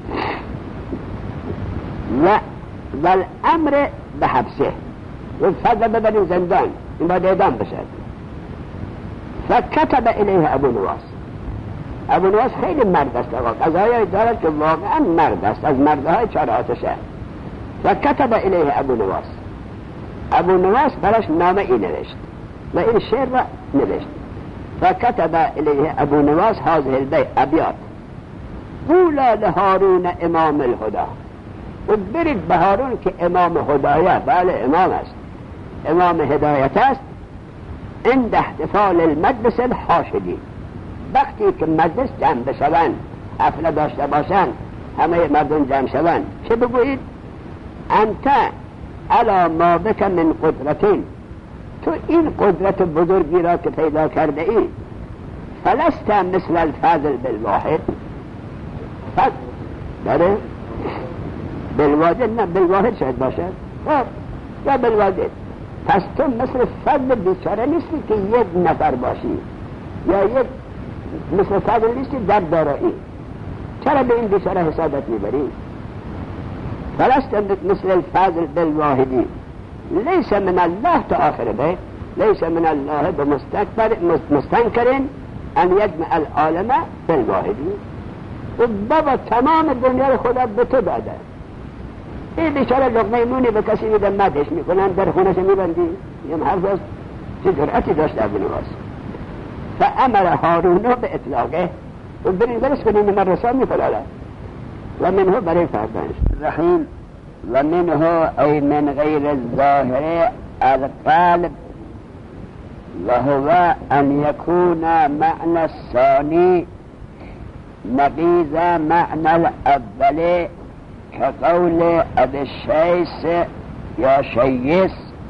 و والامر به حبسه و فضل ببرین زندان، این باید اعدام بشد. فکتب الیه ابو نواس. ابو نواس خیلی مرد است آقا، قضایی دارد که واقعا مرد است، از مردهای چهار آتشه. فکتب الیه ابو نواس. ابو نواس براش نامه ای نوشت و این شعر را نوشت. فکتب الیه ابو نواس هذه البیت ابیات. قولا لهارون امام الهدا، و برید به هارون که امام هدایت، بله امام است، امام هدایت است، عند احتفال المجلس الحاشدین، وقتی که مجلس جمع بشوند، حفله داشته باشند، همه مردم جمع شوند، چه بگویید؟ انت علی ما بک من قدرتین، تو این قدرت بزرگی را که پیدا کرده ای، فلست مثل الفضل بالواحد، فضل داره بالواجد، نه بالواحد شاید باشد یا بالواجد، پس تو مثل فضل بیچاره نیستی که یک نفر باشی، یا یک مثل فضل نیستی در دارایی، چرا به این بیچاره حسادت میبری؟ فلست مثل الفضل بالواحدی، لیس من الله تا آخر بیت، لیس من الله بمستكبر مستنکر ان یجمع العالم بالواحدی، و بابا تمام دنیا رو خدا به تو داده، این بیچاره لقمه نونی به کسی میدن مدش میکنن، در خونش میبندی، یه حرف است، چه جرأتی داشت ابن نواس. فامر هارون به اطلاقه، و برین برس کنین من رسال میفلاله، و منه برای فردانش رحیم، و منه ای من غیر الظاهر القلب، و هو ان یکون معنی الثانی نقیض معنی الاول، كقول ابي الشيس يا شيس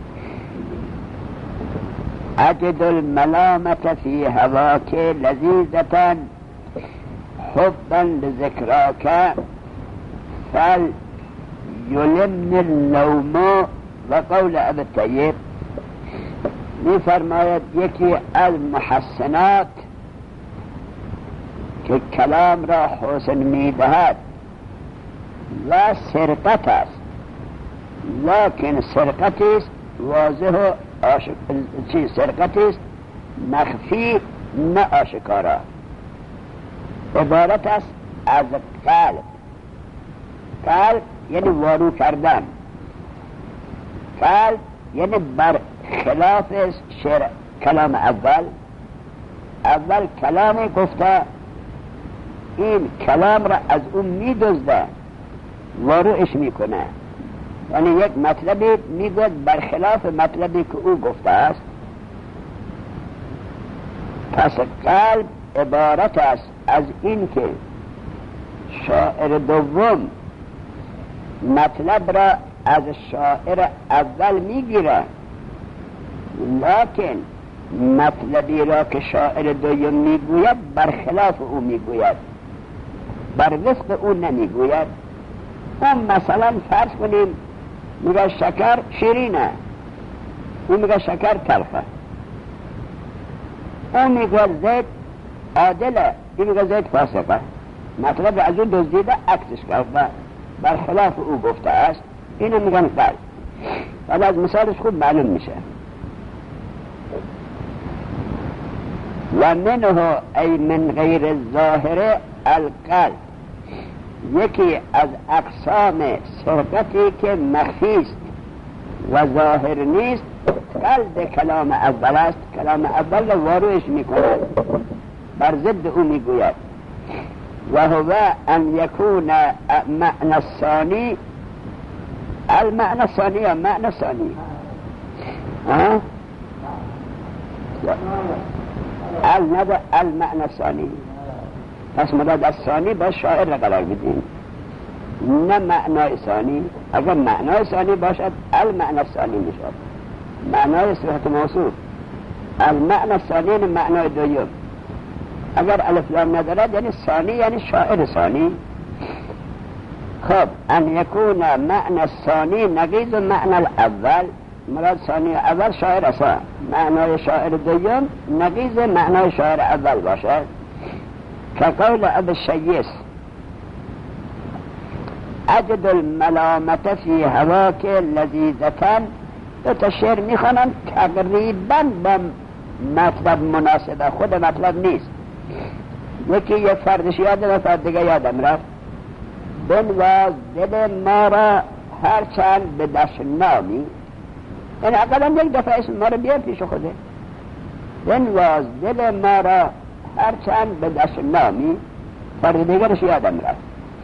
اجد الملامة في هواك لذيذة حبا لذكراك فليلمني اللوم، وقول ابي الطيب می فرماید یکی از محسنات که کلام را حسن می دهد و سرقت است، لیکن سرقت است واضح و چیز، سرقت است مخفی نه آشکارا، عبارت است از قلب. قلب یعنی وارو کردن، قلب یعنی بر خلاف شعر کلام اول، اول کلامی گفته، این کلام را از اون می دزده، واروش میکنه، یعنی یک مطلبی میگوید برخلاف مطلبی که او گفته است. پس قلب عبارت است از این که شاعر دوم مطلب را از شاعر اول میگیره، لیکن مطلبی را که شاعر دوم میگوید برخلاف او میگوید، بر وفق او نمیگوید. اون مثلا فرض کنیم میگه شکر شیرینه، اون میگه شکر تلخه، اون میگه زید عادله، این میگه زید فاسقه، مطلب از اون دزدیده عکسش کرده، برخلاف او گفته است، اینو میگن قلب. ولی از مثالش خوب معلوم میشه. و منه ای من غیر الظاهر القلب، یکی از اقسام سرقتی که مخفی است و ظاهر نیست، قلب کلام اول است. کلام اول رو واروش میکند، بر ضد او میگوید. و هو ان یکون معنی الثانی، المعنی الثانی یا معنی الثانی الندى المعنى الثاني، پس مراد الثانی با شاعر را قرار بدیم، نه معنای ثانی. اگر معنای ثانی باشد المعنى الثانی میشد، معنای صفت موصوف. المعنى الثانی معنای دوم. اگر الف لام ندارد یعنی ثانی، یعنی شاعر ثانی. خب ان یکون معنی الثانی نقیض معنی الاول، مراد ثانی اول شاعر اصلا، معنای شاعر دوم نقیض معنای شاعر اول باشد. که قول ابی الشیس اجد الملامت فی هواک لذیذتن، دو تا شعر میخوانن تقریبا با مطلب مناسبه، خود مطلب نیست. یکی یک فردش یادم و فرد دیگه یادم رفت. بنواز دل ما را هرچند به دست نامی، این اقلا یک دفعه اسم ما را بیار پیش خوده. بنواز دل ما را هرچند به دست نامی، فرد دیگرش یادم رفت.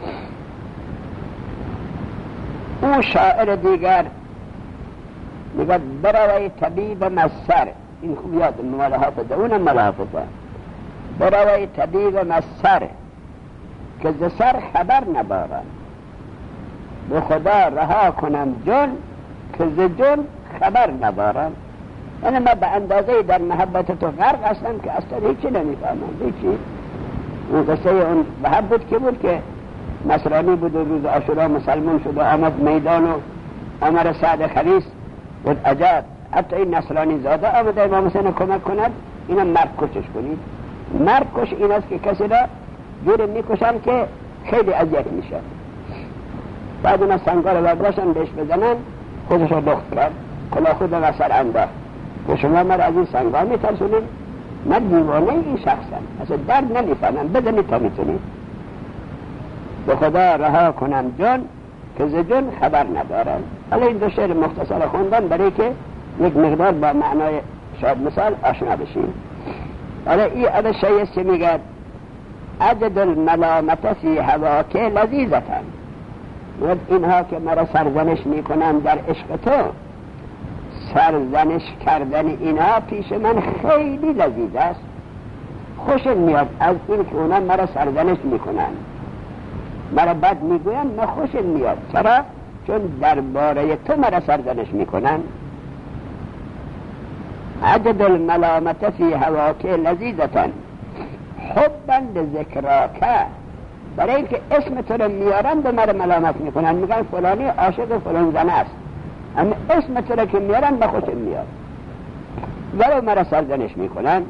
او شاعر دیگر میگه بروی طبیب مصر، این خوب یاد مال حافظه، اونم مال حافظه. بروی طبیب مصر که ز سر خبر نبارم، به خدا رها کنم جن که ز جن خبر نبارم. یعنی من به اندازه در محبت تو غرق هستم که اصلا هیچی نمیفهمم، هیچی. اون قصه اون بحب بود که بود که نصرانی بود و روز عاشورا مسلمان شد و آمد میدان و امر سعد خلیص بود عجب، حتی این نصرانی زاده آمده امام حسین کمک کند، اینم مرد کشش کنید. مرد کش این است که کسی را جور میکشن که خیلی اذیت میشه. بعد اون سنگار رو برداشتن بهش بزنن، خودش رو لخت کرد، کلا خود را سر انداخت که شما مرا از این سنگار میترسونید؟ من دیوانه این شخصم، اصلا درد نمیفهمم، بزنید تا میتونید. به خدا رها کنم جن که ز جن خبر ندارم. حالا این دو شعر مختصر خوندن برای که یک مقدار با معنای شاید مثال آشنا بشیم. حالا این عدد شایسته میگه عدد الملامت فی هواک لذیذتن، و اینها که مرا سرزنش میکنن در عشق تو، سرزنش کردن اینها پیش من خیلی لذیذ است، خوشم میاد از این که اونا مرا سرزنش میکنن، مرا بد میگوین، من خوشم میاد. چرا؟ چون درباره تو مرا سرزنش میکنن. عدد الملامت فی هواک لذیذتن حبا لذکراک، برای اینکه اسم تو رو میارن به مرا ملامت میکنن، میگن فلانی عاشق فلان زن است، اما اسم تو رو که میارن به خوشم میاد، ولو مرا سرزنش میکنن.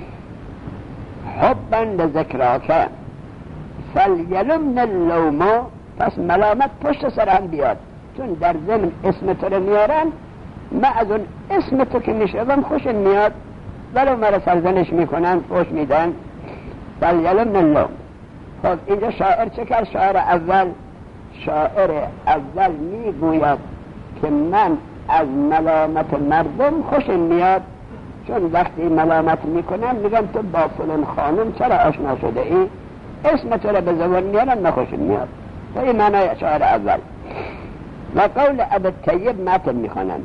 حبا لذکراک فلیلمن اللوم، پس ملامت پشت سر هم بیاد، چون در ضمن اسم تو رو میارن، من از اون اسم تو که میشنوم خوشم میاد، ولو مرا سرزنش میکنن، فوش میدن. فلیلمن اللوم. خب اینجا شاعر چه کرد؟ شاعر اول شاعر اول میگوید که من از ملامت مردم خوشم میاد، چون وقتی ملامت میکنن میگن تو با فلان خانم چرا آشنا شده ای، اسم تو را به زبان میارن، من خوشم میاد. و این معنی شاعر اول. و قول ابو الطیب متن میخوانن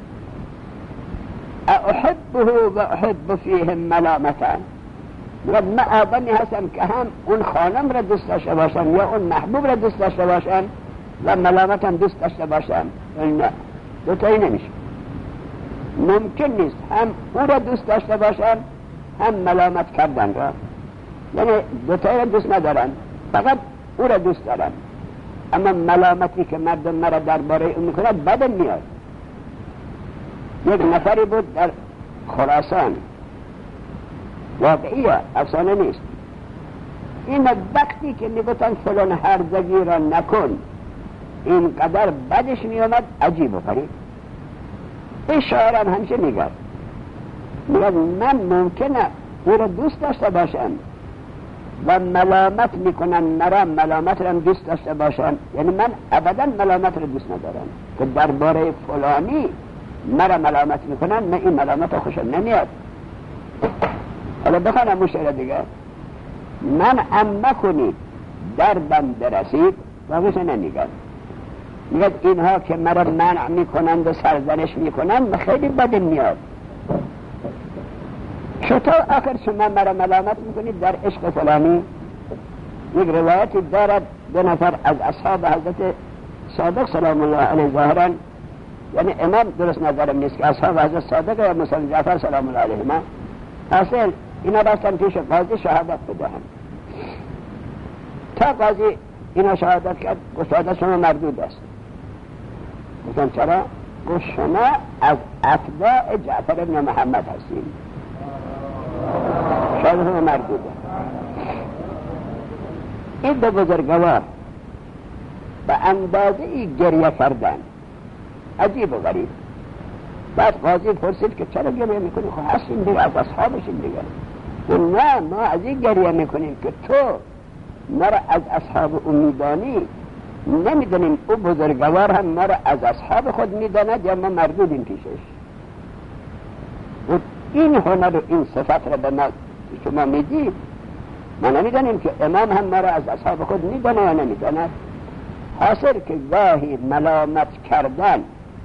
احبه و احب فیهم ملامتن، و من آدمی هستم که هم اون خانم را دوست داشته باشم یا اون محبوب را دوست داشته باشم و ملامت هم دوست داشته باشم. نه، دوتایی نمیشه، ممکن نیست هم او را دوست داشته باشم هم ملامت کردن را. یعنی دوتایی را دوست ندارن، فقط او را دوست دارن، اما ملامتی که مردم مرا درباره او میکنند بدم میاد. یک نفری بود در خراسان، واقعیه، افسانه نیست، این وقتی که میگفتن فلان هرزگی را نکن اینقدر بدش میامد عجیب و غریب. این شاعرم همچه میگه، میگه من ممکنه او را دوست داشته باشم و ملامت میکنن مرا، ملامت را دوست داشته باشم، یعنی من ابدا ملامت را دوست ندارم که درباره فلانی مرا ملامت میکنن، من این ملامت خوشم نمیاد. حالا بخوانم مشعر دیگه، من ام کنید دردم برسید، واقعش نمیگن، میگه اینها که مرا منع میکنند و سرزنش میکنند، من خیلی بدم میاد. چطور آخر شما مرا ملامت میکنید در عشق فلانی؟ یک روایتی دارد دو نفر از اصحاب حضرت صادق سلام الله علیه ظاهرا، یعنی امام درست نظرم نیست که اصحاب حضرت صادق یا مثلا جعفر سلام الله علیه ما، اصل اینا راستن پیش قاضی شهادت بدهند. تا قاضی اینا شهادت کرد، شهادت شما مردود است. گفتن چرا؟ گفت شما از اتباع جعفر ابن محمد هستید، شهادت شما مردود است. این دو بزرگوار به اندازه ای گریه کردن، عجیب و غریب. بعد قاضی پرسید که چرا گریه میکنی؟ خب هستیم دیگه، از اصحابشیم دیگه. نه، ما از این گریه میکنیم که تو ما را از اصحاب او میدانی، نمیدونیم او بزرگوار هم ما را از اصحاب خود میداند یا ما مردودیم پیشش. و این هنر و این صفت را به ما شما میدید، ما نمیدانیم که امام هم ما را از اصحاب خود میدانه یا نمیداند. حاصل که گاهی ملامت کردن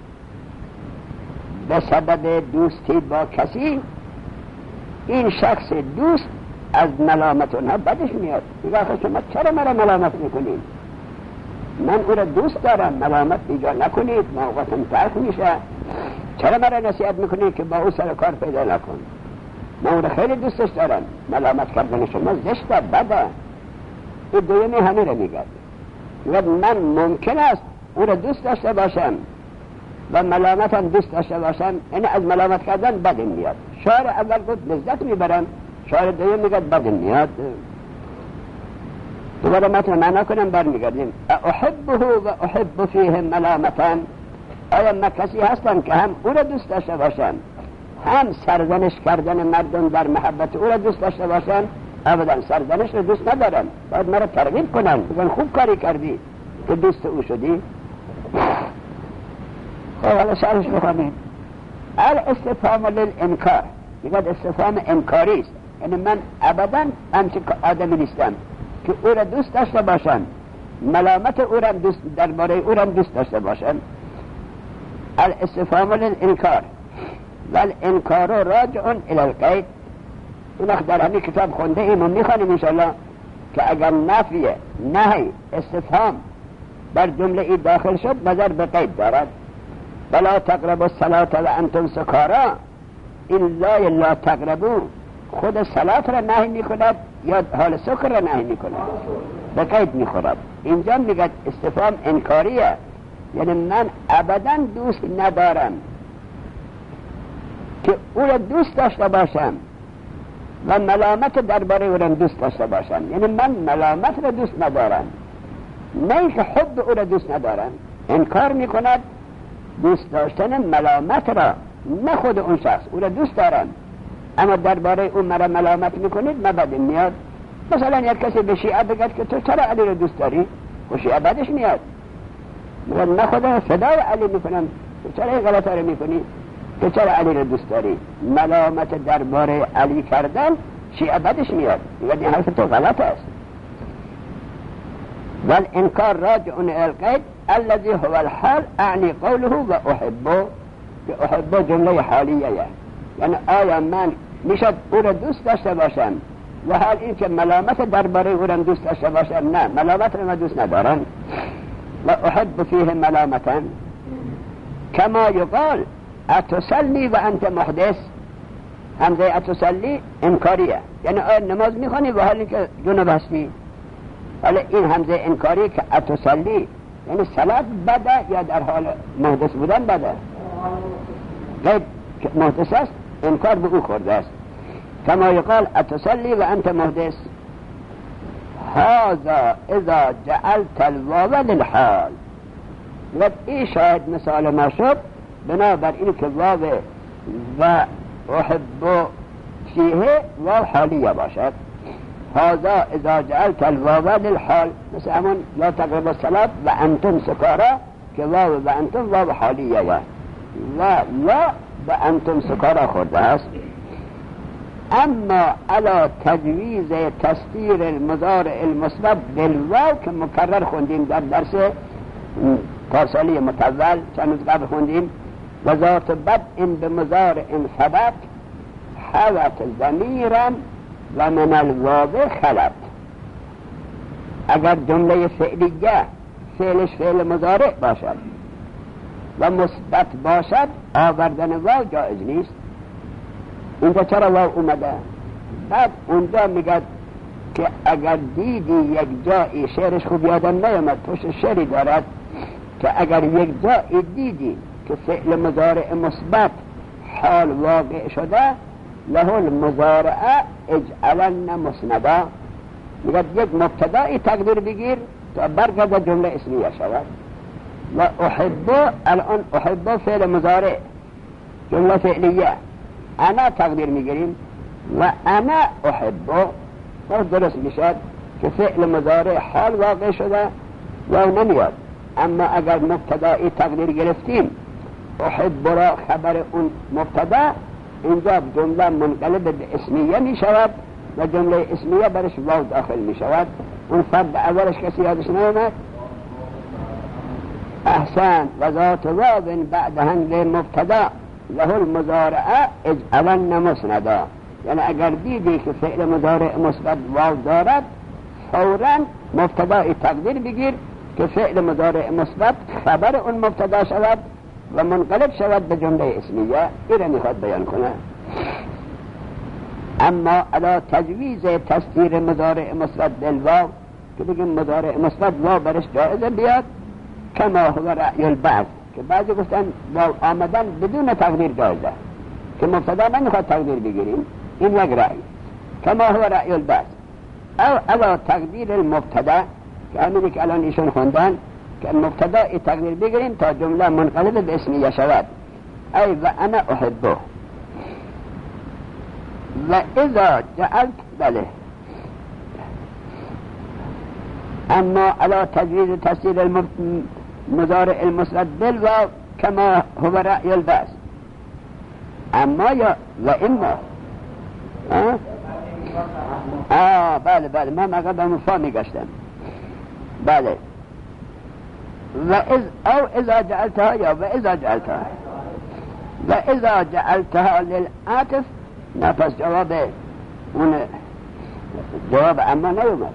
به سبب دوستی با کسی، این شخص دوست از ملامت اونها بدش میاد، میگه آخه شما چرا مرا ملامت میکنید؟ من او را دوست دارم، ملامت دیگر نکنید، موقعتم تلخ میشه، چرا مرا نصیحت میکنید که با او سر کار پیدا نکن؟ من او را خیلی دوستش دارم، ملامت کردن شما زشته، بده. این دویمی همه را میگه، میگه من ممکن است او را دوست داشته باشم و ملامت هم دوست داشته باشم، این از ملامت کردن بدم میاد. شاعر اول گفت لذت میبرم، شاعر دویم میگه بدم میاد. دوباره متن معنا کنم برمیگردیم. احبه و احب فیه ملامتن، آیا من کسی هستم که هم او را دوست داشته باشم هم سرزنش کردن مردم در محبت او را دوست داشته باشم؟ ابدا، سرزنش را دوست ندارم، باید مرا ترغیب کنن، بگن خوب کاری کردی که دوست او شدی. خب حالا شرحش بخوانیم. الاستفهام للانکار، میگه استفهام انکاری است، یعنی من ابدا همچه آدمی نیستم که او را دوست داشته باشم، ملامت او را دوست درباره او را دوست داشته باشم. الاستفهام للانکار والانکار راجع الى القید. این وقت در همین کتاب خونده ایم و میخوانیم انشاءالله که اگر نفی نهی استفهام بر جمله ای داخل شد نظر به قید دارد. ولا تقربوا الصلاة وانتم سکارا، این لای لا تقربوا خود صلات را نهی میکند یا حال سکر را نهی میکند؟ به قید میخورد. اینجا میگه استفهام انکاریه، یعنی من ابدا دوست ندارم که او را دوست داشته باشم و ملامت درباره او را دوست داشته باشم. یعنی من ملامت را دوست ندارم، نه که حب او را دوست ندارم. انکار میکند دوست داشتن ملامت را، نه خود اون شخص، او را دوست دارم اما درباره اون مرا ملامت میکنید، من بدم میاد. مثلا یک کسی به شیعه بگد که تو چرا علی را دوست داری؟ و شیعه بدش میاد، میگه نه خدا صدای علی میکنم، تو چرا این غلطه رو میکنی؟ تو چرا علی را دوست داری؟ ملامت درباره علی کردن شیعه بدش میاد، میگه این حرف تو غلط است. والانکار راجع الى القید الذي هو الحال، اعنی قوله و احبه، که احبه جمله حالیه، یعنی آیا من میشد او را دوست داشته باشم و حال این که ملامت درباره او را دوست داشته باشم؟ نه، ملامت را من دوست ندارم. و احب فیه ملامتا کما یقال اتصلی و انت محدث. همزه اتصلی انکاریه، یعنی آیا نماز میخوانی و حال این که جنوب هستی؟ حالا این همزه انکاری که اتصلی یعنی صلات بده یا در حال محدث بودن بده؟ غیر محدث است، انکار به او خورده است. کما یقال اتصلی و انت محدث. هذا اذا جعلت الواو للحال. و این شاید مثال ما شد بنابر این که واو و احب فیه واو حالیه باشد. هذا اذا جعلت الواو للحال، مثل همون لا تقربوا الصلاة و انتم سکارا که واو و انتم واو حالیه و لا و انتم سکارا خورده است. اما علا تجویز تستیر المضارع المسبب بالواو که مکرر خوندیم در درس پارسالی متول چند روز قبل خوندیم، و ذات بد این به مضارع سبب حوت ضمیرا و من الواو خلط. اگر جمله فعلیه فعلش فعل مضارع باشد و مثبت باشد آوردن واو جایز نیست. اینجا چرا واو اومده؟ بعد اونجا میگه که اگر دیدی یک جایی، شعرش خوب یادم نیامد، توش شعری دارد که اگر یک جایی دیدی که فعل مضارع مثبت حال واقع شده له المضارعه اجعلن مسندا، میگه یک مبتدایی تقدیر بگیر تا برگرد جمله اسمیه شود. و احبه، الان احبه فعل مضارع جمله فعلیه، انا تقدیر میگیریم و انا احبه، خود درست میشد که فعل مضارع حال واقع شده و نمیاد. اما اگر مبتدایی تقدیر گرفتیم احب را خبر اون مبتدا، اینجا جمله منقلب به اسمیه می شود و جمله اسمیه برش واو داخل می شود. اون فرد اولش کسی یادش نمیاد؟ احسن. و ذات واو بعد هنگ مبتدا له المضارعه اجعلن مسندا. یعنی اگر دیدی که فعل مضارع مثبت واو دارد فوراً مبتدای تقدیر بگیر که فعل مضارع مثبت خبر اون مبتدا شود و منقلب شود به جمله اسمیه. این میخواد بیان کنه. اما علا تجویز تصدیر مضارع مثبت بالواو که بگیم مضارع مثبت واو برش جایزه بیاد کما هو رأی البعض که بعضی گفتن واو آمدن بدون تقدیر جایزه که مبتدا نمیخواد تقدیر بگیریم. این یک رأی. کما هو رأی البعض او علا تقدیر المبتدا که همینی که الان ایشون خوندن که مبتدا ای تقدیر بگیریم تا جمله منقلب به اسمیه شود. ای و انا احبه. و اذا جعلت بله. اما على تجویز تفسیر المضارع المثبت بالواو كما هو رأی البعض. اما یا و اما آه, آه بله بله من مقدم مفا میگشتم. بله. و از او اذا جعلتها یا و اذا جعلتها و اذا جعلتها للعاطف نفس جواب اون جواب اما نیومد.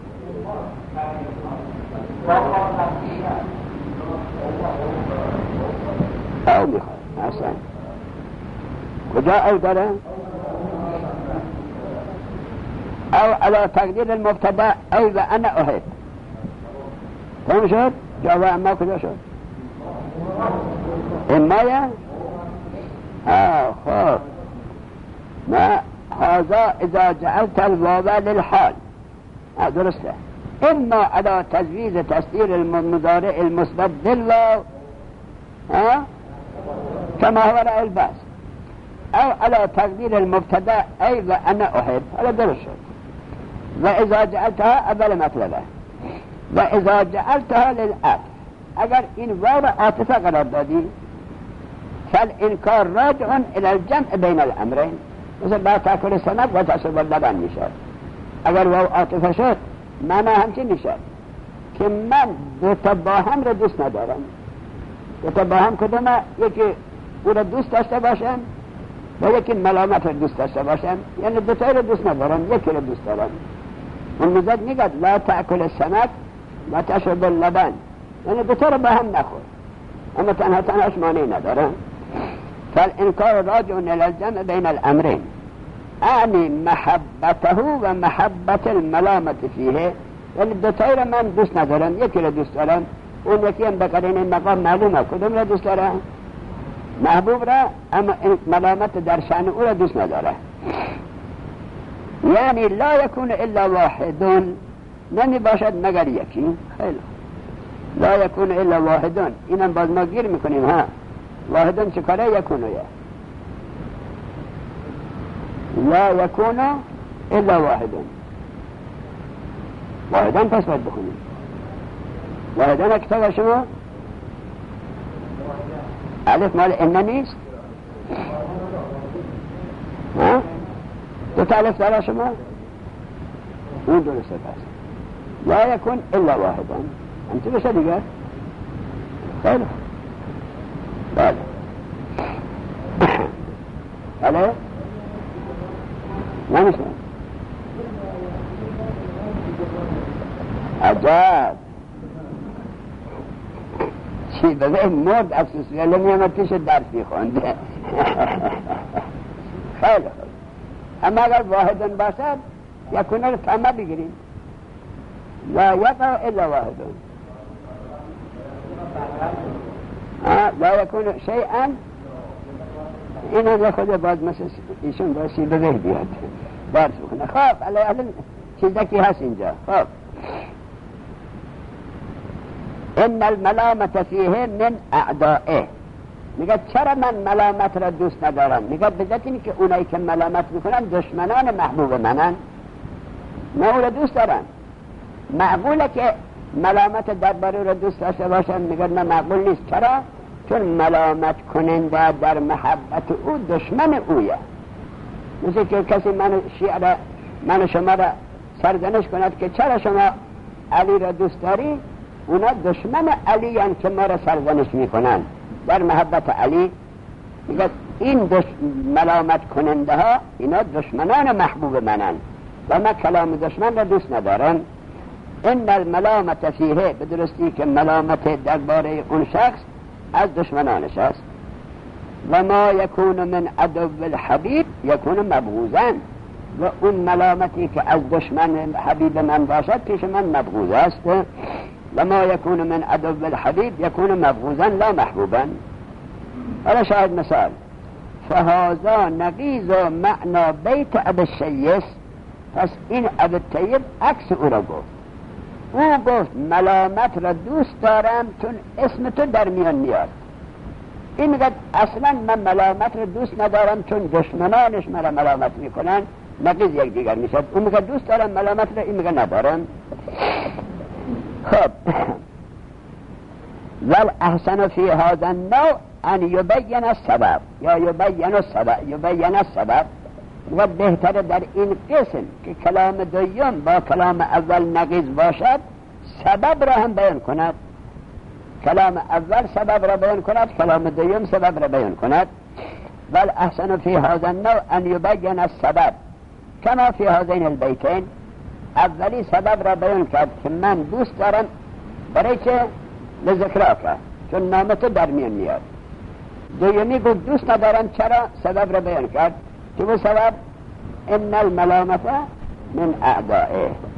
او میخواد اصلا کجا او داره؟ او على تقدیر المبتدا ای و انا احب. تمام شد؟ جواب اما کجا شد؟ اما یا؟ آه خب ما هذا اذا جعلت الواو للحال. آه درسته. اما على تجویز تصدیر المضارع المثبت بالواو ها كما هو رأي البعض او على تقدیر المبتدا ای و انا احب. هذا درست شد. و اذا جعلتها اول مطلبه. و اذا جعلتها للعطف اگر این واو عاطفه قرار دادی فالانکار راجع الى الجمع بین الامرین. مثل با تاکل سمک و تشرب اللبن میشد. اگر واو عاطفه شد معنی همچین میشد که من دو تا با هم را دوست ندارم. دو تا با هم کدومه؟ یکی او را دوست داشته باشم و یکی ملامت را دوست داشته باشم. یعنی دو تا را دوست ندارم، یکی را دوست دارم. اون میزد میگد لا تاکل سمک و تشرب اللبن. یعنی دو تا را با هم نخور اما تنها تنهاش معنی ندارم. فالانکار راجع الى الجمع بین الامرین اعنی محبته و محبت الملامت فیه. یعنی دو تایی را من دوست ندارم، یکی را دوست دارم. اون یکی هم بقرین این مقام معلومه کدوم را دوست دارم؟ محبوب را، اما ملامت در شأن او را دوست نداره. یعنی لا یکون الا واحدون، نمی باشد مگر یکی. خیلی لا یکون الا واحدون. اینم باز ما گیر میکنیم ها. واحدون چه کاره یکونه یا لا یکون الا واحدون. واحدون پس باید بخونیم. واحدون اکتاب شما الف مال انه نیست ها؟ دو تا الف داره شما اون درسته. پس لا یکون الا واحدون انتی بشه دیگر. خیلی بله بله نمیشه. عجب چی بذاره مرد افسوس ولی میامد پیش درسی خونده. خیلی خوب. اما اگر واحدن باشد یکونه رو تمه بگیریم. لا یقع الا واحدن. لا یکون شیئا. این هم یک خود باز مثل ایشون باشی بذاره بیاد درس بخونه. خب علی اهل چیزکی هست اینجا. خب ان الملامت فیه من اعدائه. میگه چرا من ملامت را دوست ندارم؟ میگه بذات اینی که اونایی که ملامت میکنن دشمنان محبوب منن. من او را دوست دارم. معقوله که ملامت درباره را دوست داشته باشم؟ میگه نه معقول نیست. چرا؟ چون ملامت کننده در محبت او دشمن اویه. مثل که کسی من شیعه را من شما را سرزنش کند که چرا شما علی را دوست داری، اونا دشمن علی هستند که ما را سرزنش میکنند. در محبت علی میگه این دش... ملامت کننده ها اینا دشمنان محبوب منند و من کلام دشمن را دوست ندارم. این الملامت فیه، به درستی که ملامت درباره اون شخص از دشمنانش است. و ما یکون من عدو الحبیب یکون مبغوزا، و اون ملامتی که از دشمن حبیب من باشد پیش من مبغوز است. و ما یکون من عدو الحبیب یکون مبغوزا لا محبوبا. حالا شاید مثال، فهذا نقیض معنا بیت ابی الشیس، پس این ابی الطیب عکس او را گفت. او گفت ملامت را دوست دارم چون اسم تو در میان میاد. این میگه اصلا من ملامت را دوست ندارم چون دشمنانش مرا ملامت میکنن، نقیض یک دیگر میشد. اون میگه دوست دارم ملامت را، این میگه ندارم. خب ول احسن فی هذا النوع ان یبین السبب یا یبین السبب یبین السبب، و بهتر در این قسم که کلام دویم با کلام اول نقیض باشد سبب را هم بیان کند. کلام اول سبب را بیان کند، کلام دویم سبب را بیان کند. ول احسن فی هذا النوع ان یبین السبب کما فی هذین البیتین. اولی سبب را بیان کرد که من دوست دارم، برای چه؟ لذکراکه، چون نام تو در میان میاد. دویمی گفت دوست ندارم، چرا؟ سبب را بیان کرد که وہ سبب ان الملامت من اعدائه.